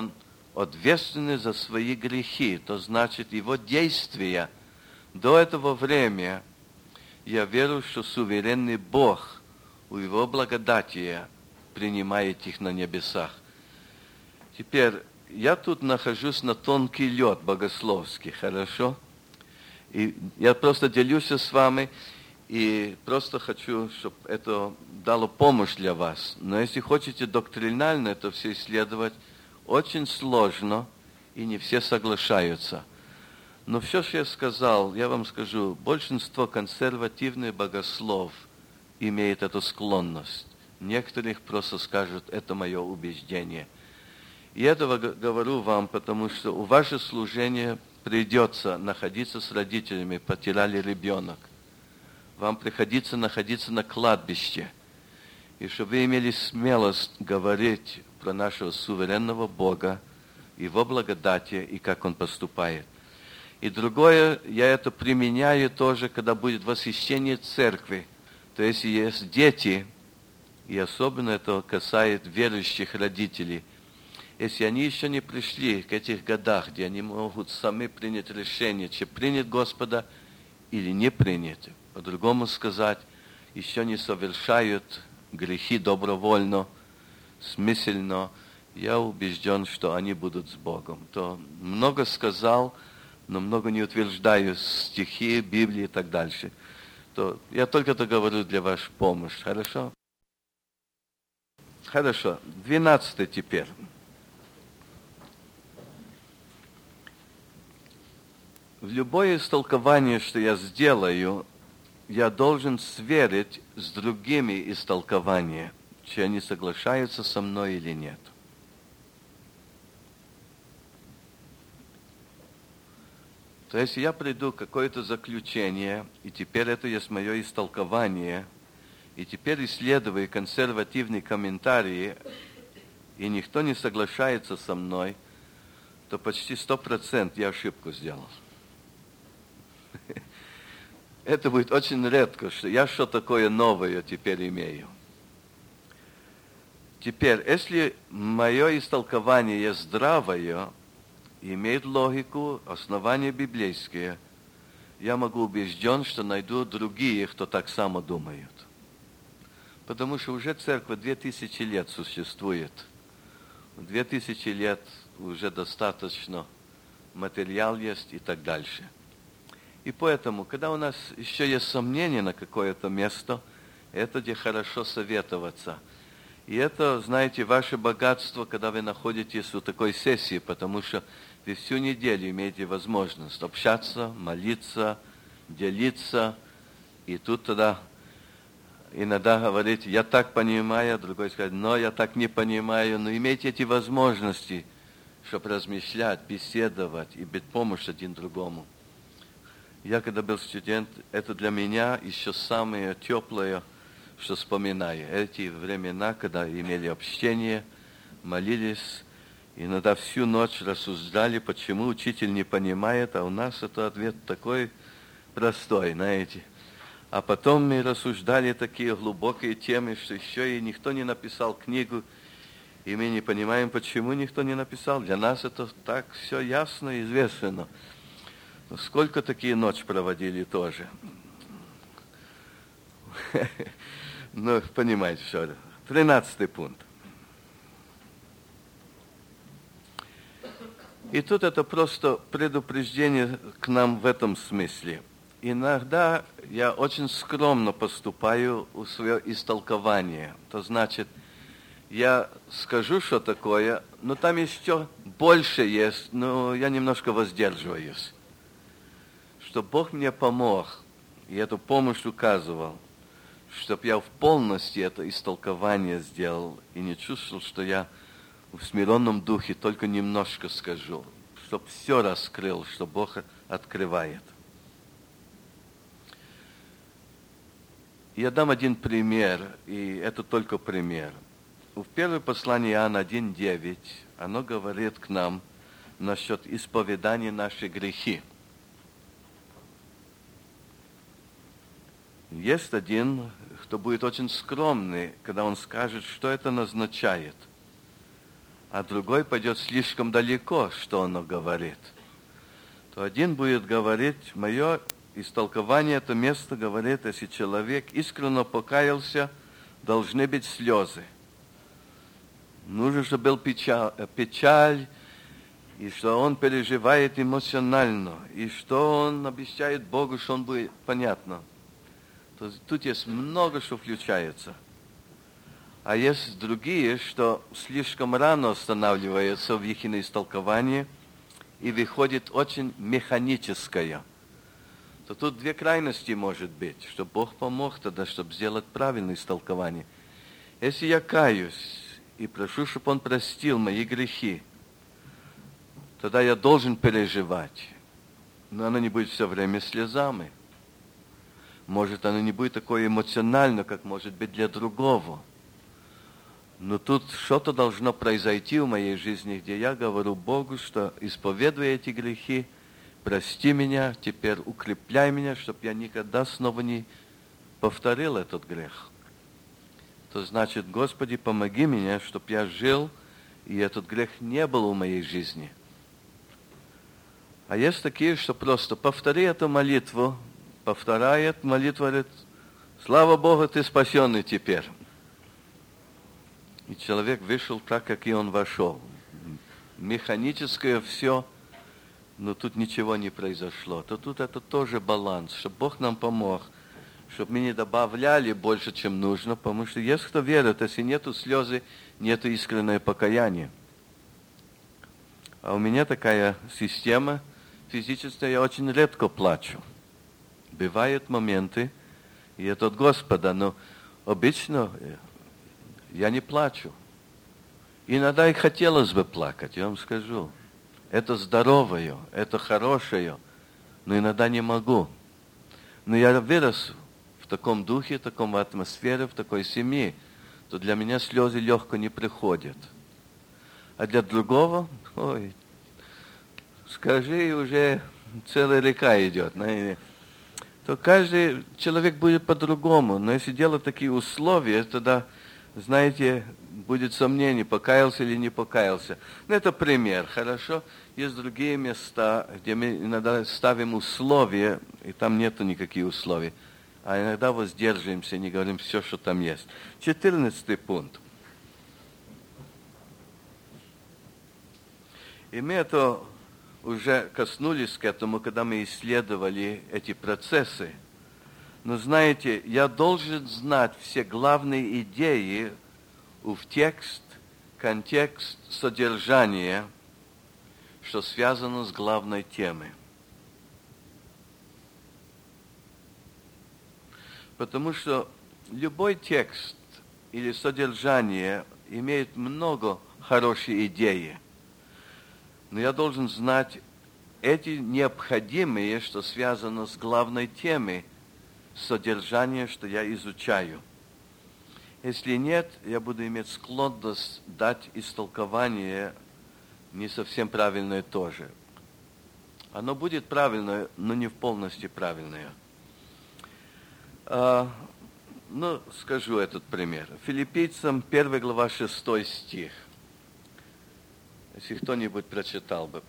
ответственны за свои грехи. То значит, его действия до этого времени, я верю, что суверенный Бог у его благодати принимает их на небесах. Теперь, я тут нахожусь на тонкий лед богословский, хорошо? И я просто делюсь с вами, и просто хочу, чтобы это дало помощь для вас. Но если хотите доктринально это все исследовать, очень сложно, и не все соглашаются. Но все, что я сказал, я вам скажу, большинство консервативных богослов имеет эту склонность. Некоторых просто скажут, это мое убеждение. И этого говорю вам, потому что у ваше служение придется находиться с родителями, потеряли ребенок. Вам приходится находиться на кладбище. И чтобы вы имели смелость говорить про нашего суверенного Бога, Его благодати и как Он поступает. И другое, я это применяю тоже, когда будет восхищение церкви. То есть, есть дети, и особенно это касается верующих родителей, если они еще не пришли к этих годах, где они могут сами принять решение, чи принять Господа или не принять, по-другому сказать, еще не совершают грехи добровольно, смысленно, я убежден, что они будут с Богом. То много сказал, но много не утверждаю стихи, Библии и так дальше. То я только это говорю для вашей помощи. Хорошо? Хорошо. 12 теперь. В любое истолкование, что я сделаю, я должен сверить с другими истолкованиями, чи они соглашаются со мной или нет. То есть я приду к какое-то заключение, и теперь это есть мое истолкование, и теперь исследуя консервативные комментарии, и никто не соглашается со мной, то почти 100% я ошибку сделал. Это будет очень редко, что я что-то такое новое теперь имею. Теперь, если мое истолкование есть здравое, имеет логику, основания библейские, я могу убежден, что найду другие, кто так само думают. Потому что уже церковь 2000 лет существует. 2000 лет уже достаточно материал есть и так дальше. И поэтому, когда у нас еще есть сомнения на какое-то место, это где хорошо советоваться. И это, знаете, ваше богатство, когда вы находитесь в такой сессии, потому что вы всю неделю имеете возможность общаться, молиться, делиться. И тут тогда иногда говорить, я так понимаю, другой скажет, но я так не понимаю. Но имейте эти возможности, чтобы размышлять, беседовать и быть помощью один другому. Я, когда был студент, это для меня еще самое теплое, что вспоминаю. Эти времена, когда имели общение, молились, иногда всю ночь рассуждали, почему учитель не понимает, а у нас это ответ такой простой, знаете. А потом мы рассуждали такие глубокие темы, что еще и никто не написал книгу, и мы не понимаем, почему никто не написал. Для нас это так все ясно и известно. Сколько такие ночи проводили тоже. Ну, понимаете, что 13 пункт. И тут это просто предупреждение к нам в этом смысле. Иногда я очень скромно поступаю у своего истолкования. То значит, я скажу, что такое, но там еще больше есть, но я немножко воздерживаюсь. Чтобы Бог мне помог, и эту помощь указывал, чтобы я в полности это истолкование сделал, и не чувствовал, что я в смиренном духе только немножко скажу, чтобы все раскрыл, что Бог открывает. Я дам один пример, и это только пример. В первом послании Иоанна 1:9 оно говорит к нам насчет исповедания наших грехи. Есть один, кто будет очень скромный, когда он скажет, что это назначает. а другой пойдет слишком далеко, что оно говорит, то один будет говорить, мое истолкование это место говорит, если человек искренне покаялся, должны быть слезы. Нужно, чтобы был печаль, и что он переживает эмоционально, и что он обещает Богу, что он будет понятно. То тут есть много, что включается. А есть другие, что слишком рано останавливаются в их истолковании и выходит очень механическое. То тут две крайности может быть, что Бог помог тогда, чтобы сделать правильное истолкование. Если я каюсь и прошу, чтобы Он простил мои грехи, тогда я должен переживать. Но оно не будет все время слезами. Может, оно не будет такое эмоционально, как может быть для другого. Но тут что-то должно произойти в моей жизни, где я говорю Богу, что исповедуя эти грехи, прости меня, теперь укрепляй меня, чтобы я никогда снова не повторил этот грех. То значит, Господи, помоги мне, чтобы я жил, и этот грех не был в моей жизни. А есть такие, что просто повтори эту молитву, повторяет молитву, говорит, слава Богу, ты спасенный теперь. И человек вышел так, как и он вошел. Механическое все, но тут ничего не произошло. То тут это тоже баланс, чтобы Бог нам помог, чтобы мы не добавляли больше, чем нужно, потому что есть кто верит, если нету слезы, нету искреннего покаяния. А у меня такая система физическая, я очень редко плачу. Бывают моменты, и это от Господа, но обычно я не плачу. Иногда и хотелось бы плакать, я вам скажу. Это здоровое, это хорошее, но иногда не могу. Но я вырос в таком духе, в таком атмосфере, в такой семье, то для меня слезы легко не приходят. А для другого, ой, скажи, уже целая река идет. То каждый человек будет по-другому. Но если делать такие условия, тогда, знаете, будет сомнение, покаялся или не покаялся. Ну, это пример, хорошо? Есть другие места, где мы иногда ставим условия, и там нету никаких условий. А иногда воздерживаемся, не говорим все, что там есть. 14 пункт. И мы это уже коснулись к этому, когда мы исследовали эти процессы. Но знаете, я должен знать все главные идеи в текст, контекст, содержание, что связано с главной темой. Потому что любой текст или содержание имеет много хорошей идеи. Но я должен знать эти необходимые, что связано с главной темой, содержание, что я изучаю. Если нет, я буду иметь склонность дать истолкование не совсем правильное тоже. Оно будет правильное, но не в полностью правильное. Скажу этот пример. Филиппийцам 1 глава 6 стих. Если кто-нибудь прочитал бы.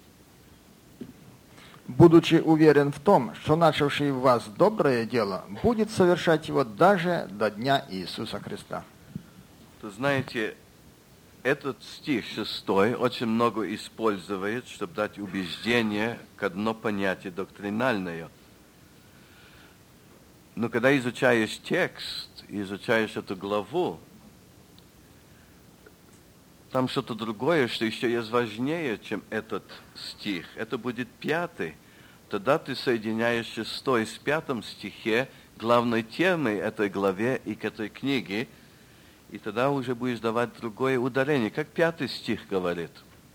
«Будучи уверен в том, что начавший в вас доброе дело, будет совершать его даже до дня Иисуса Христа». То знаете, этот стих 6 очень много использует, чтобы дать убеждение к одно понятие доктринальное. Но когда изучаешь текст, изучаешь эту главу, там что-то другое, что еще есть важнее, чем этот стих. Это будет 5. Тогда ты соединяешь 6 с 5 стихе главной темой этой главе и к этой книге, и тогда уже будешь давать другое ударение. Как 5 стих говорит.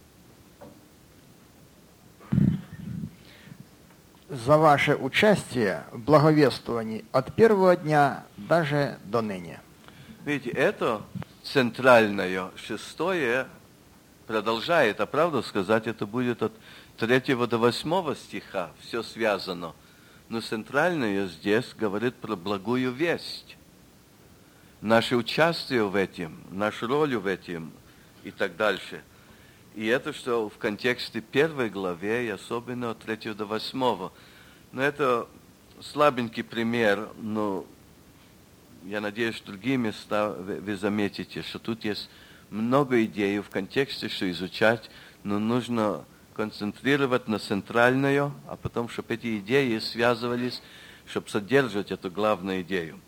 «За ваше участие в благовествовании от первого дня даже до ныне». Видите, это центральное, 6 продолжает, а правду сказать, это будет от 3 до 8 стиха, все связано. Но центральное здесь говорит про благую весть. Наше участие в этом, нашу роль в этом и так дальше. И это что в контексте первой главы, и особенно от 3 до 8. Но это слабенький пример, но я надеюсь, что другие места вы заметите, что тут есть много идей в контексте, что изучать, но нужно концентрировать на центральную, а потом, чтобы эти идеи связывались, чтобы содержать эту главную идею.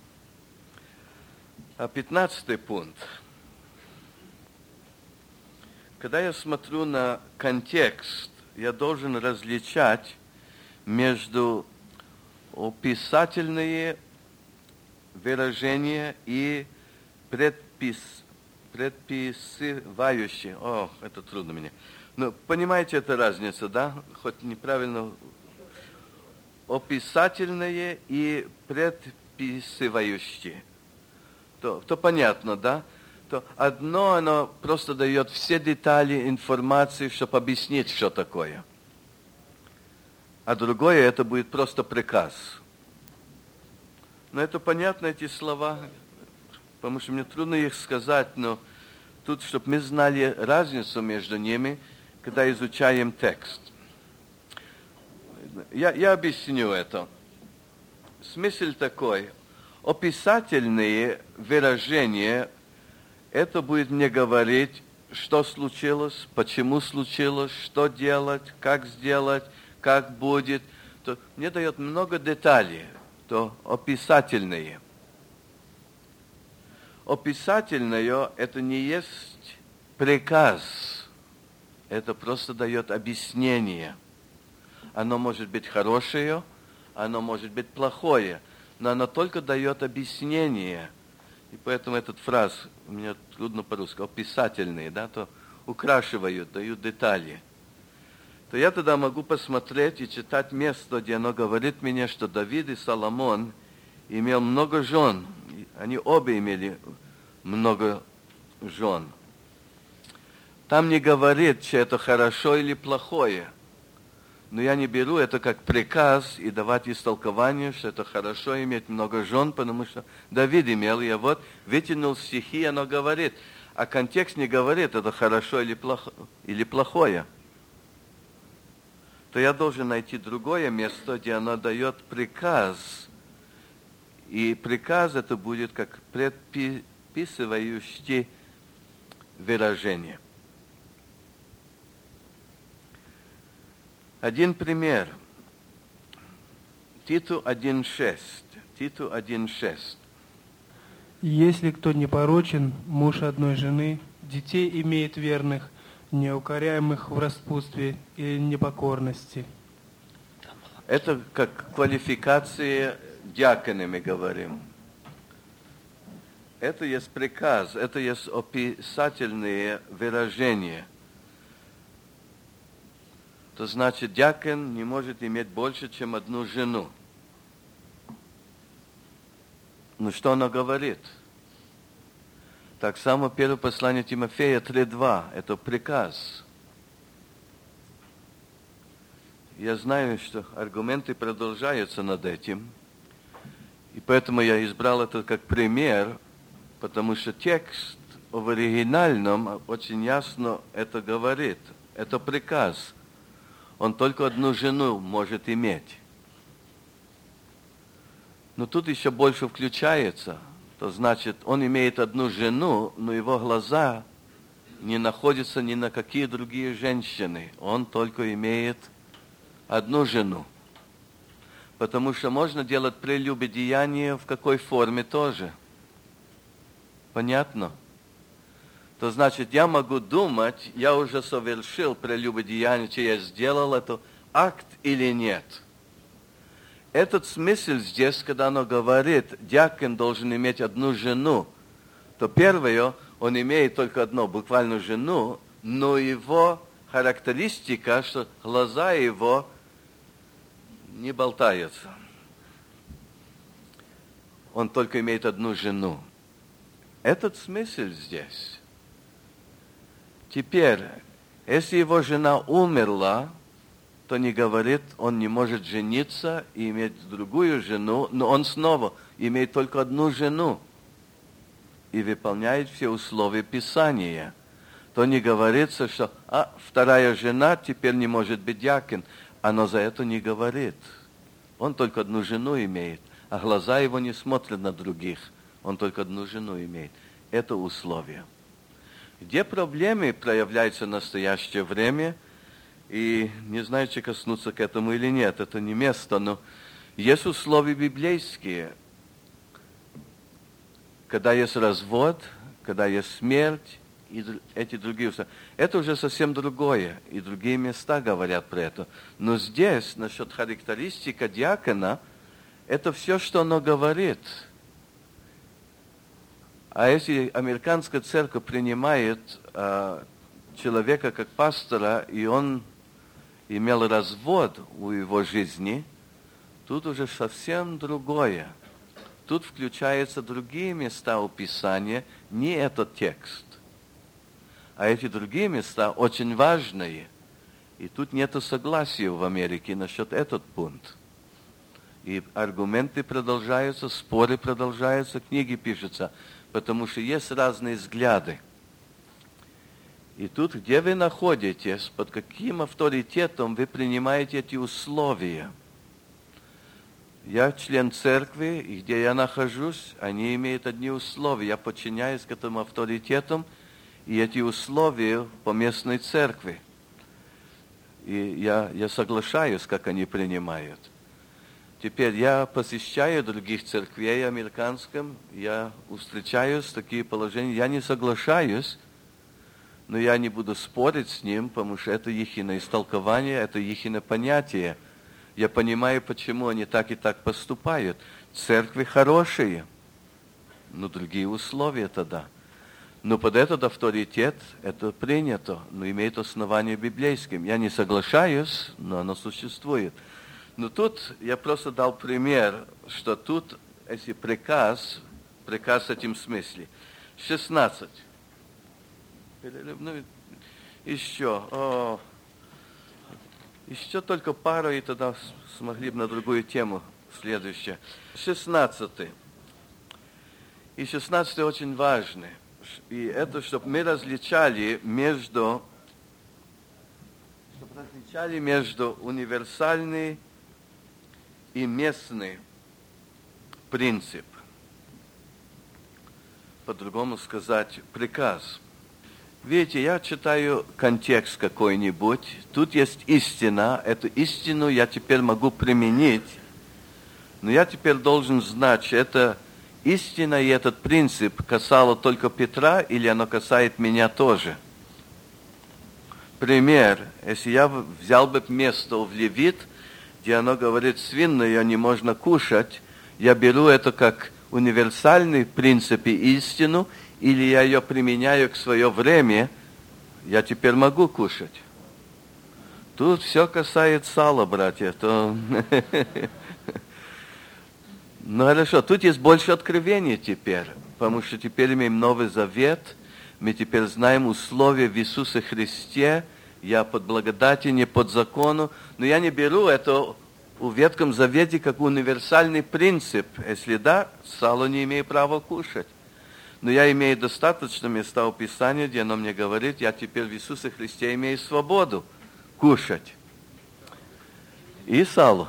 А 15-й пункт. Когда я смотрю на контекст, я должен различать между описательные выражения и предписывающие. О, это трудно мне. Но понимаете, это разница, да? Хоть неправильно. Описательные и предписывающие. То понятно, да? То одно, оно просто дает все детали информации, чтобы объяснить, что такое. А другое, это будет просто приказ. Но это понятно, эти слова, потому что мне трудно их сказать, но тут, чтобы мы знали разницу между ними, когда изучаем текст. Я объясню это. Смысл такой. Описательные выражения, это будет мне говорить, что случилось, почему случилось, что делать, как сделать, как будет. То мне дает много деталей, то описательные. Описательное это не есть приказ, это просто дает объяснение. Оно может быть хорошее, оно может быть плохое, но оно только дает объяснение. И поэтому этот фраз, у меня трудно по-русски, описательные, да, то украшивают, дают детали. То я тогда могу посмотреть и читать место, где оно говорит мне, что Давид и Соломон имел много жен. Они оба имели много жен. Там не говорит, что это хорошо или плохое. Но я не беру это как приказ и давать истолкование, что это хорошо иметь много жен, потому что Давид имел, я вот вытянул стихи, оно говорит, а контекст не говорит, это хорошо или плохое. То я должен найти другое место, где оно дает приказ. И приказ это будет как предписывающее выражение. Один пример. Титу 1.6. Титу 1.6. Если кто непорочен, муж одной жены, детей имеет верных, неукоряемых в распутстве или непокорности. Это как квалификация диакона мы говорим. Это есть приказ, это есть описательные выражения. То значит, диакон не может иметь больше, чем одну жену. Ну что оно говорит? Так само первое послание Тимофея 3.2. Это приказ. Я знаю, что аргументы продолжаются над этим. И поэтому я избрал это как пример, потому что текст в оригинальном очень ясно это говорит. Это приказ. Он только одну жену может иметь. Но тут еще больше включается. То значит, он имеет одну жену, но его глаза не находятся ни на какие другие женщины. Он только имеет одну жену. Потому что можно делать прелюбодеяние в какой форме тоже. Понятно? То значит, я могу думать, я уже совершил прелюбодеяние, что я сделал это, акт или нет. Этот смысл здесь, когда оно говорит, диакон должен иметь одну жену, то первое, он имеет только одну буквально жену, но его характеристика, что глаза его не болтаются. Он только имеет одну жену. Этот смысл здесь. Теперь, если его жена умерла, то не говорит, он не может жениться и иметь другую жену, но он снова имеет только одну жену и выполняет все условия Писания. то не говорится, что вторая жена теперь не может быть диакон. Оно за это не говорит. Он только одну жену имеет, а глаза его не смотрят на других. Он только одну жену имеет. Это условие. Где проблемы проявляются в настоящее время, и не знаю, чи коснуться к этому или нет, это не место, но есть условия библейские. Когда есть развод, когда есть смерть, и эти другие условия. Это уже совсем другое, и другие места говорят про это. Но здесь, насчет характеристика диакона, это все, что оно говорит. А если американская церковь принимает человека как пастора, и он имел развод у его жизни, тут уже совсем другое. Тут включаются другие места у Писания, не этот текст. А эти другие места очень важные. И тут нет согласия в Америке насчет этот пункт. И аргументы продолжаются, споры продолжаются, книги пишутся, потому что есть разные взгляды. И тут, где вы находитесь, под каким авторитетом вы принимаете эти условия? Я член церкви, и где я нахожусь, они имеют одни условия. Я подчиняюсь к этому авторитетам, и эти условия по местной церкви. И я соглашаюсь, как они принимают. Теперь я посещаю других церквей американским, я встречаюсь в такие положения, я не соглашаюсь, но я не буду спорить с ним, потому что это их истолкование, это их понятие. Я понимаю, почему они так и так поступают. Церкви хорошие, но другие условия тогда. Но под этот авторитет это принято, но имеет основание библейским. Я не соглашаюсь, но оно существует. Но тут я просто дал пример, что тут, если приказ в этом смысле. 16. Еще только пару, и тогда смогли бы на другую тему следующее. 16. И 16 очень важный. И это, чтобы мы различали между универсальный и местный принцип. По-другому сказать, приказ. Видите, я читаю контекст какой-нибудь, тут есть истина, эту истину я теперь могу применить, но я теперь должен знать, что это истина и этот принцип касало только Петра, или оно касает меня тоже. Пример, если я взял бы место в Левит, где оно говорит, свиное не можно кушать, я беру это как универсальный принцип и истину, или я ее применяю к свое время, я теперь могу кушать. Тут все касается сала, братья. Ну хорошо, тут есть больше откровений теперь, потому что теперь имеем Новый Завет, мы теперь знаем условия в Иисусе Христе, я под благодатью, не под закону, но я не беру это в Ветхом Завете как универсальный принцип. Если да, сало не имею права кушать. Но я имею достаточно места в Писании, где оно мне говорит, я теперь в Иисусе Христе имею свободу кушать. И сало.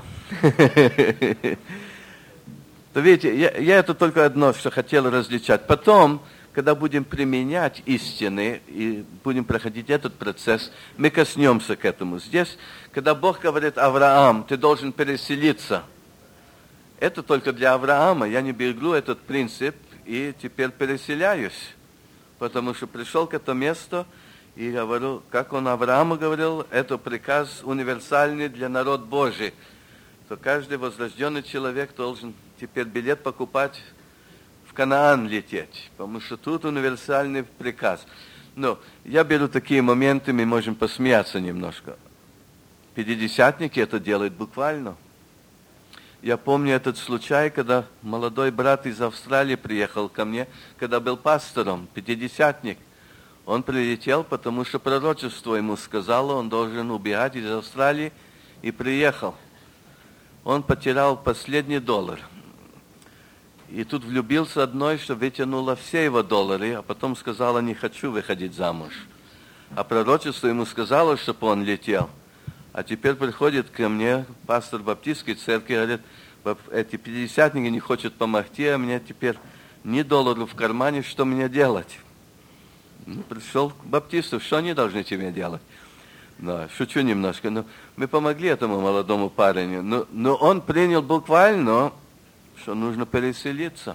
То видите, я это только одно, что хотел различать. Потом, когда будем применять истины и будем проходить этот процесс, мы коснемся к этому. Здесь, когда Бог говорит, Авраам, ты должен переселиться, это только для Авраама. Я не берегу этот принцип и теперь переселяюсь, потому что пришел к этому месту и говорю, как он Аврааму говорил, это приказ универсальный для народа Божий. То каждый возрожденный человек должен теперь билет покупать в Канаан лететь, потому что тут универсальный приказ. Но я беру такие моменты, мы можем посмеяться немножко. Пятидесятники это делают буквально. Я помню этот случай, когда молодой брат из Австралии приехал ко мне, когда был пастором, пятидесятник. Он прилетел, потому что пророчество ему сказало, он должен убегать из Австралии, и приехал. Он потерял последний $1. И тут влюбился одной, что вытянула все его доллары, а потом сказала, не хочу выходить замуж. А пророчество ему сказало, чтобы он летел. А теперь приходит ко мне пастор баптистской церкви, говорит, эти пятидесятники не хотят помогти, а мне теперь ни доллара в кармане, что мне делать? Ну, пришел к баптисту, что они должны тебе делать? Да, шучу немножко, но мы помогли этому молодому парню, но он принял буквально, что нужно переселиться.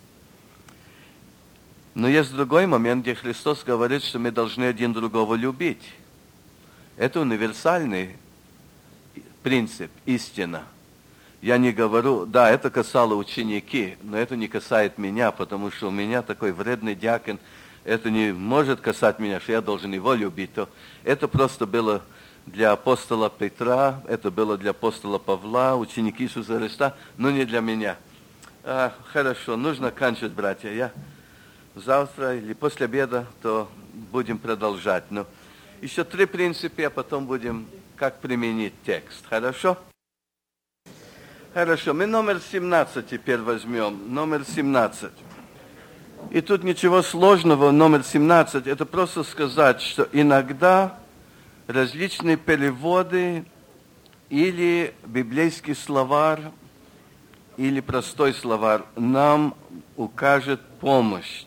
Но есть другой момент, где Христос говорит, что мы должны один другого любить. Это универсальный принцип, истина. Я не говорю, да, это касало ученики, но это не касает меня, потому что у меня такой вредный диакон, это не может касать меня, что я должен его любить. То это просто было для апостола Петра, это было для апостола Павла, ученики Иисуса Христа, но не для меня. Хорошо, нужно кончить, братья. Я завтра или после обеда, то будем продолжать. Но еще 3 принципа, а потом будем как применить текст. Хорошо? Хорошо, мы номер 17 теперь возьмем. Номер 17. И тут ничего сложного, номер 17, это просто сказать, что иногда различные переводы или библейский словарь, или простой словарь нам укажет помощь.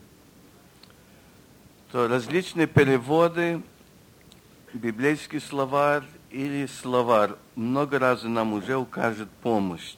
То различные переводы, библейский словарь или словарь много раз нам уже укажет помощь.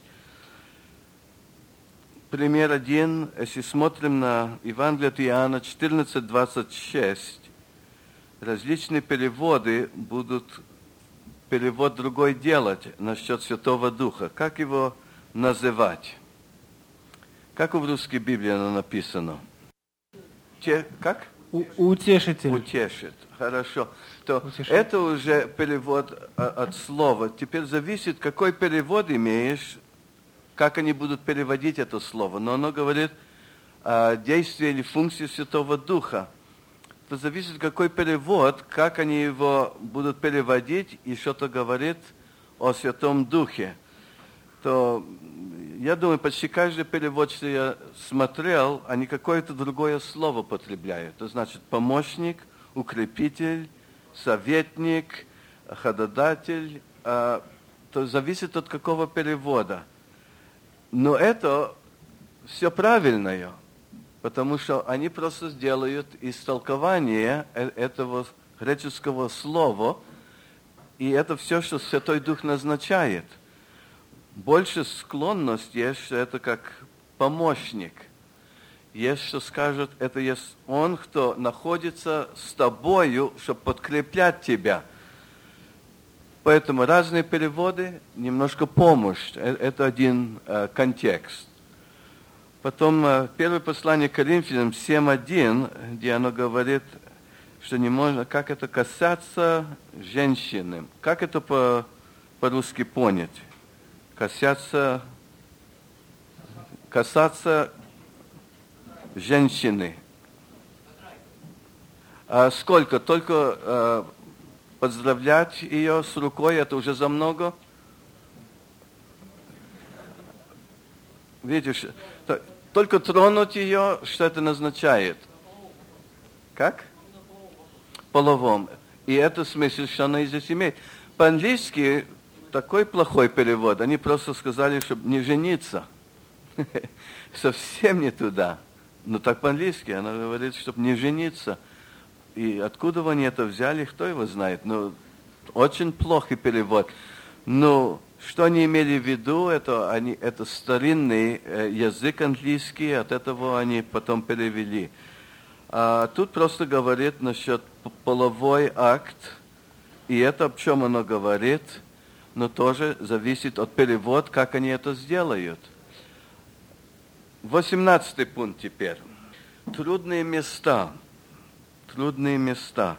Пример 1, если смотрим на Евангелие от Иоанна 14:26, различные переводы будут перевод другой делать насчет Святого Духа. Как его называть? Как в русской Библии оно написано? Как? Утешитель. Утешит. Хорошо. То Утешитель. это уже перевод от слова. Теперь зависит, какой перевод имеешь, как они будут переводить это слово. Но оно говорит о действии или функции Святого Духа. Это зависит, какой перевод, как они его будут переводить и что-то говорит о Святом Духе. То я думаю, почти каждый перевод, что я смотрел, они какое-то другое слово потребляют. Это значит помощник, укрепитель, советник, ходататель. То зависит от какого перевода. Но это все правильное, потому что они просто сделают истолкование этого греческого слова, и это все, что Святой Дух назначает. Больше склонность есть, что это как помощник. Есть, что скажут, это есть Он, кто находится с тобою, чтобы подкреплять тебя. Поэтому разные переводы, немножко помощь. Это один контекст. Потом первое послание к Коринфянам 7:1, где оно говорит, что не можно, как это касаться женщины. Как это по-русски понять? Касаться женщины. А сколько? Только поздравлять ее с рукой, это уже за много? Видишь, только тронуть ее, что это назначает? Как? Половом. И это смысл, что она здесь имеет. По-английски такой плохой перевод. Они просто сказали, чтобы не жениться. Совсем не туда. Но так по-английски она говорит, чтобы не жениться. И откуда они это взяли, кто его знает. Но очень плохой перевод. Но что они имели в виду, это старинный язык английский, от этого они потом перевели. А тут просто говорит насчет половой акт, и это о чем оно говорит, но тоже зависит от перевода, как они это сделают. 18 пункт теперь. Трудные места. Трудные места.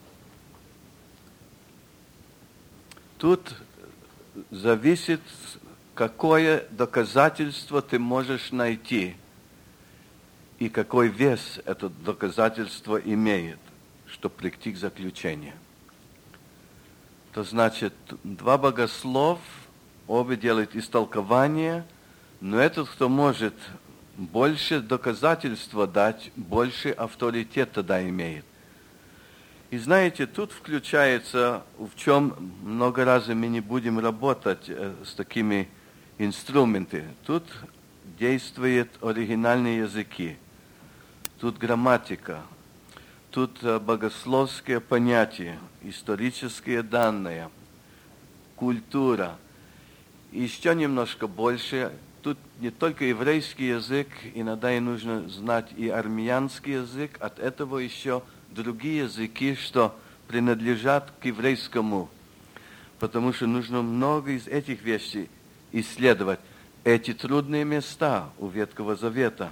Тут зависит, какое доказательство ты можешь найти и какой вес это доказательство имеет, чтобы прийти к заключению. То значит, два богослов, обе делают истолкование, но этот, кто может больше доказательства дать, больше авторитет тогда имеет. И знаете, тут включается, в чем много раз мы не будем работать с такими инструментами. Тут действуют оригинальные языки, тут грамматика, тут богословские понятия, исторические данные, культура. И еще немножко больше. Тут не только еврейский язык, иногда и нужно знать и армянский язык, от этого еще другие языки, что принадлежат к еврейскому, потому что нужно много из этих вещей исследовать. Эти трудные места у Ветхого Завета.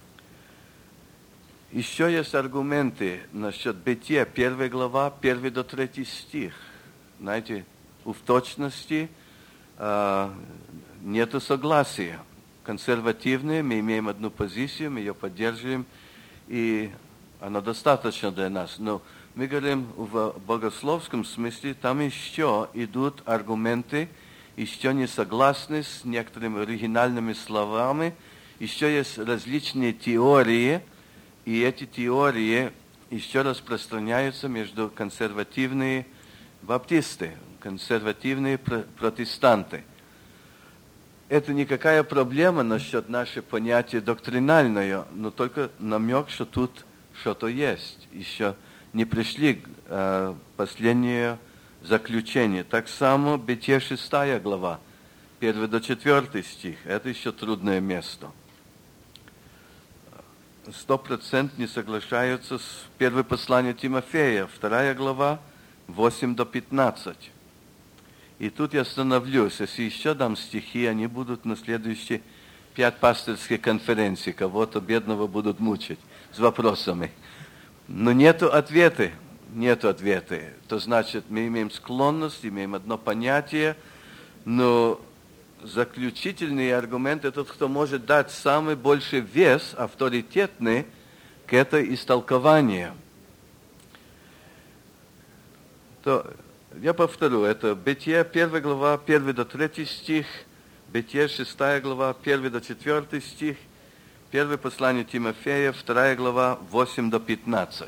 Еще есть аргументы насчет Бытия, 1 глава, 1 до 3 стих. Знаете, в точности нету согласия. Консервативные, мы имеем одну позицию, мы ее поддерживаем, и она достаточно для нас. Но мы говорим в богословском смысле, там еще идут аргументы, еще не согласны с некоторыми оригинальными словами, еще есть различные теории, и эти теории еще распространяются между консервативные баптисты, консервативные протестанты. Это никакая проблема насчет нашего понятия доктринального, но только намек, что тут что-то есть. Еще не пришли к последнему заключению. Так само Бытие 6 глава, 1 до 4 стих. Это еще трудное место. 100% не соглашаются с первым посланием Тимофея, 2 глава, 8 до 15. И тут я остановлюсь. Если еще дам стихи, они будут на следующие 5 пасторских конференций. Кого-то бедного будут мучить с вопросами. Но нету ответа. Нету ответа. То значит, мы имеем склонность, имеем одно понятие, но заключительный аргумент, это кто может дать самый большой вес, авторитетный, к это истолкованию. То я повторю, это Бытие 1 глава, 1 до 3 стих, Бытие 6 глава, 1 до 4 стих, 1 послание Тимофея, 2 глава, 8 до 15.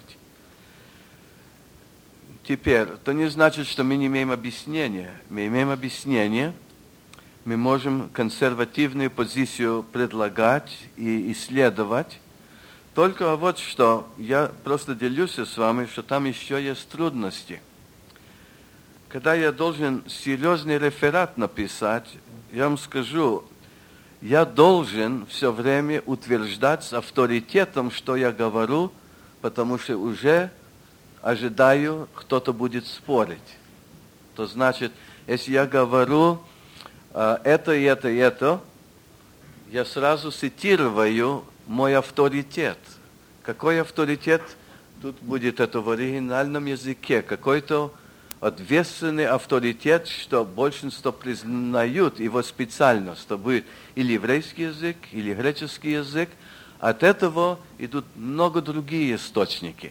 Теперь, это не значит, что мы не имеем объяснения. Мы имеем объяснение, мы можем консервативную позицию предлагать и исследовать. Только вот что, я просто делюсь с вами, что там еще есть трудности. Когда я должен серьезный реферат написать, я вам скажу, я должен все время утверждать с авторитетом, что я говорю, потому что уже ожидаю, кто-то будет спорить. То значит, если я говорю это и это и это, я сразу цитирую мой авторитет. Какой авторитет? Тут будет это в оригинальном языке, какой-то ответственный авторитет, что большинство признают его специальность, что будет или еврейский язык, или греческий язык. От этого идут много другие источники.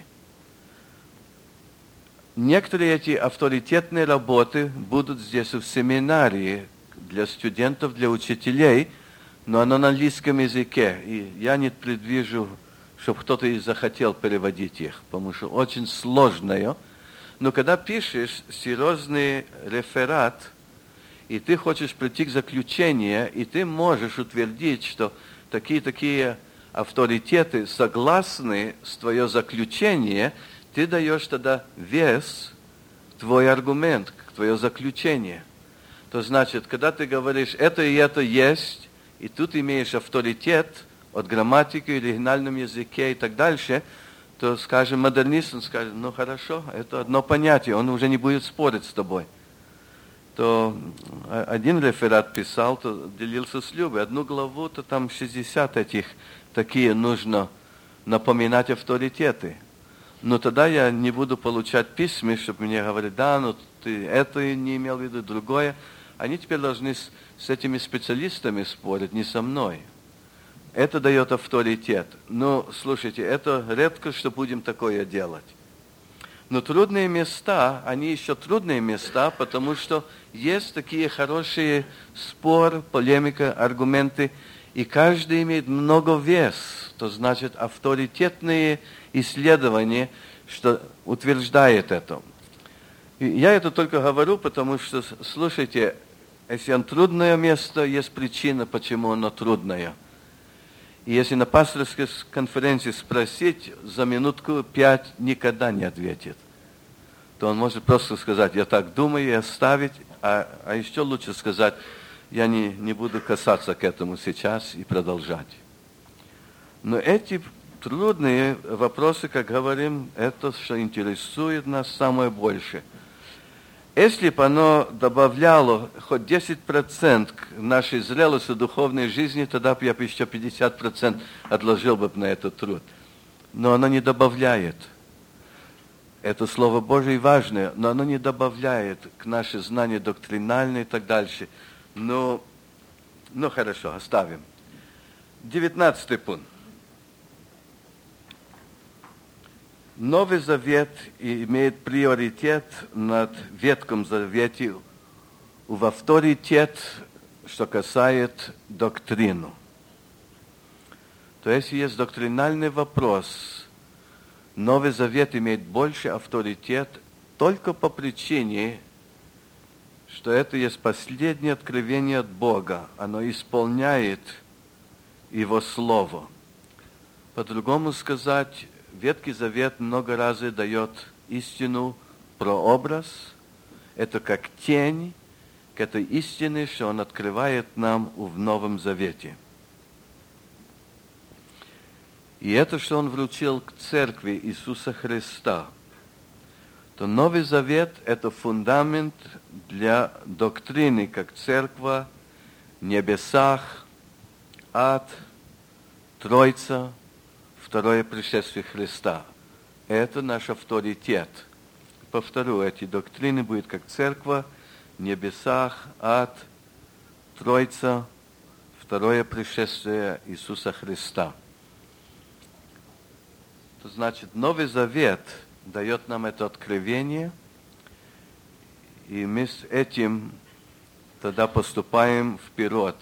Некоторые эти авторитетные работы будут здесь в семинарии для студентов, для учителей, но оно на английском языке. И я не предвижу, чтобы кто-то и захотел переводить их, потому что очень сложное. Но когда пишешь серьезный реферат, и ты хочешь прийти к заключению, и ты можешь утвердить, что такие авторитеты согласны с твоим заключением, ты даешь тогда вес твой аргумент, твое заключение. То значит, когда ты говоришь, это и это есть, и тут имеешь авторитет от грамматики, оригинальном языке и так дальше, то, скажем, модернист, он скажет, ну хорошо, это одно понятие, он уже не будет спорить с тобой. То один реферат писал, то делился с Любой, одну главу, то там 60 этих такие нужно напоминать авторитеты. Но тогда я не буду получать письма, чтобы мне говорили, да, ну ты это не имел в виду, другое. Они теперь должны с этими специалистами спорить, не со мной. Это дает авторитет. Но, слушайте, это редко, что будем такое делать. Но трудные места, они еще трудные места, потому что есть такие хорошие спор, полемика, аргументы, и каждый имеет много вес. То значит, авторитетные исследования, что утверждает это. И я это только говорю, потому что, слушайте, если он трудное место, есть причина, почему оно трудное. И если на пасторской конференции спросить, за минутку 5 никогда не ответит. То он может просто сказать, я так думаю, и оставить, а еще лучше сказать, я не буду касаться к этому сейчас и продолжать. Но эти трудные вопросы, как говорим, это, что интересует нас самое больше. Если бы оно добавляло хоть 10% к нашей зрелости духовной жизни, тогда бы я бы еще 50% отложил бы на этот труд. Но оно не добавляет. Это Слово Божие важное, но оно не добавляет к нашей знанию доктринальной и так дальше. Ну хорошо, оставим. 19 пункт. Новый Завет имеет приоритет над Ветхим Заветом в авторитет, что касается доктрину. То есть, есть доктринальный вопрос. Новый Завет имеет больше авторитет только по причине, что это есть последнее откровение от Бога. Оно исполняет Его Слово. По-другому сказать, Ветхий Завет много раз дает истину, прообраз. Это как тень к этой истине, что Он открывает нам в Новом Завете. И это, что Он вручил к церкви Иисуса Христа, то Новый Завет – это фундамент для доктрины, как церковь, небесах, ад, Троица, второе пришествие Христа. Это наш авторитет. Повторю, эти доктрины будут как церковь, небесах, ад, Троица, второе пришествие Иисуса Христа. Это значит, Новый Завет дает нам это откровение, и мы с этим тогда поступаем вперед.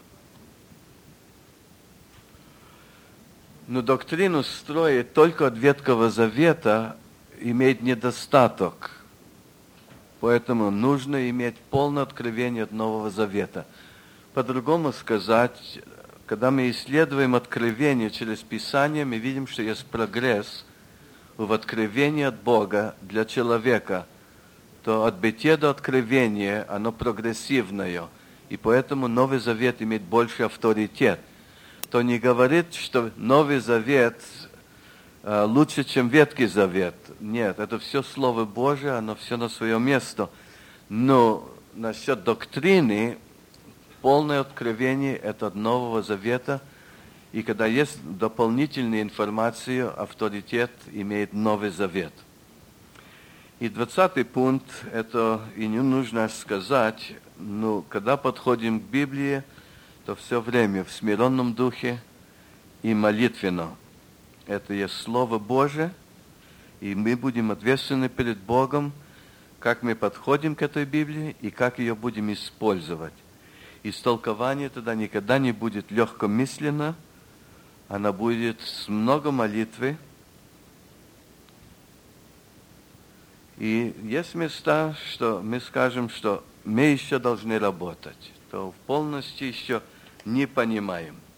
Но доктрину строить только от Ветхого Завета имеет недостаток. Поэтому нужно иметь полное откровение от Нового Завета. По-другому сказать, когда мы исследуем откровение через Писание, мы видим, что есть прогресс в откровении от Бога для человека. То от бытия до откровения оно прогрессивное. И поэтому Новый Завет имеет больше авторитет. То не говорит, что Новый Завет лучше, чем Ветхий Завет. Нет, это все Слово Божие, оно все на свое место. Но насчет доктрины, полное откровение это от Нового Завета. И когда есть дополнительная информация, авторитет имеет Новый Завет. И 20 пункт, это и не нужно сказать, но когда подходим к Библии, то все время в смиренном духе и молитвенно. Это есть Слово Божие, и мы будем ответственны перед Богом, как мы подходим к этой Библии и как ее будем использовать. Истолкование тогда никогда не будет легкомысленно, она будет с много молитвы. И есть места, что мы скажем, что мы еще должны работать, то в полности еще не понимаем.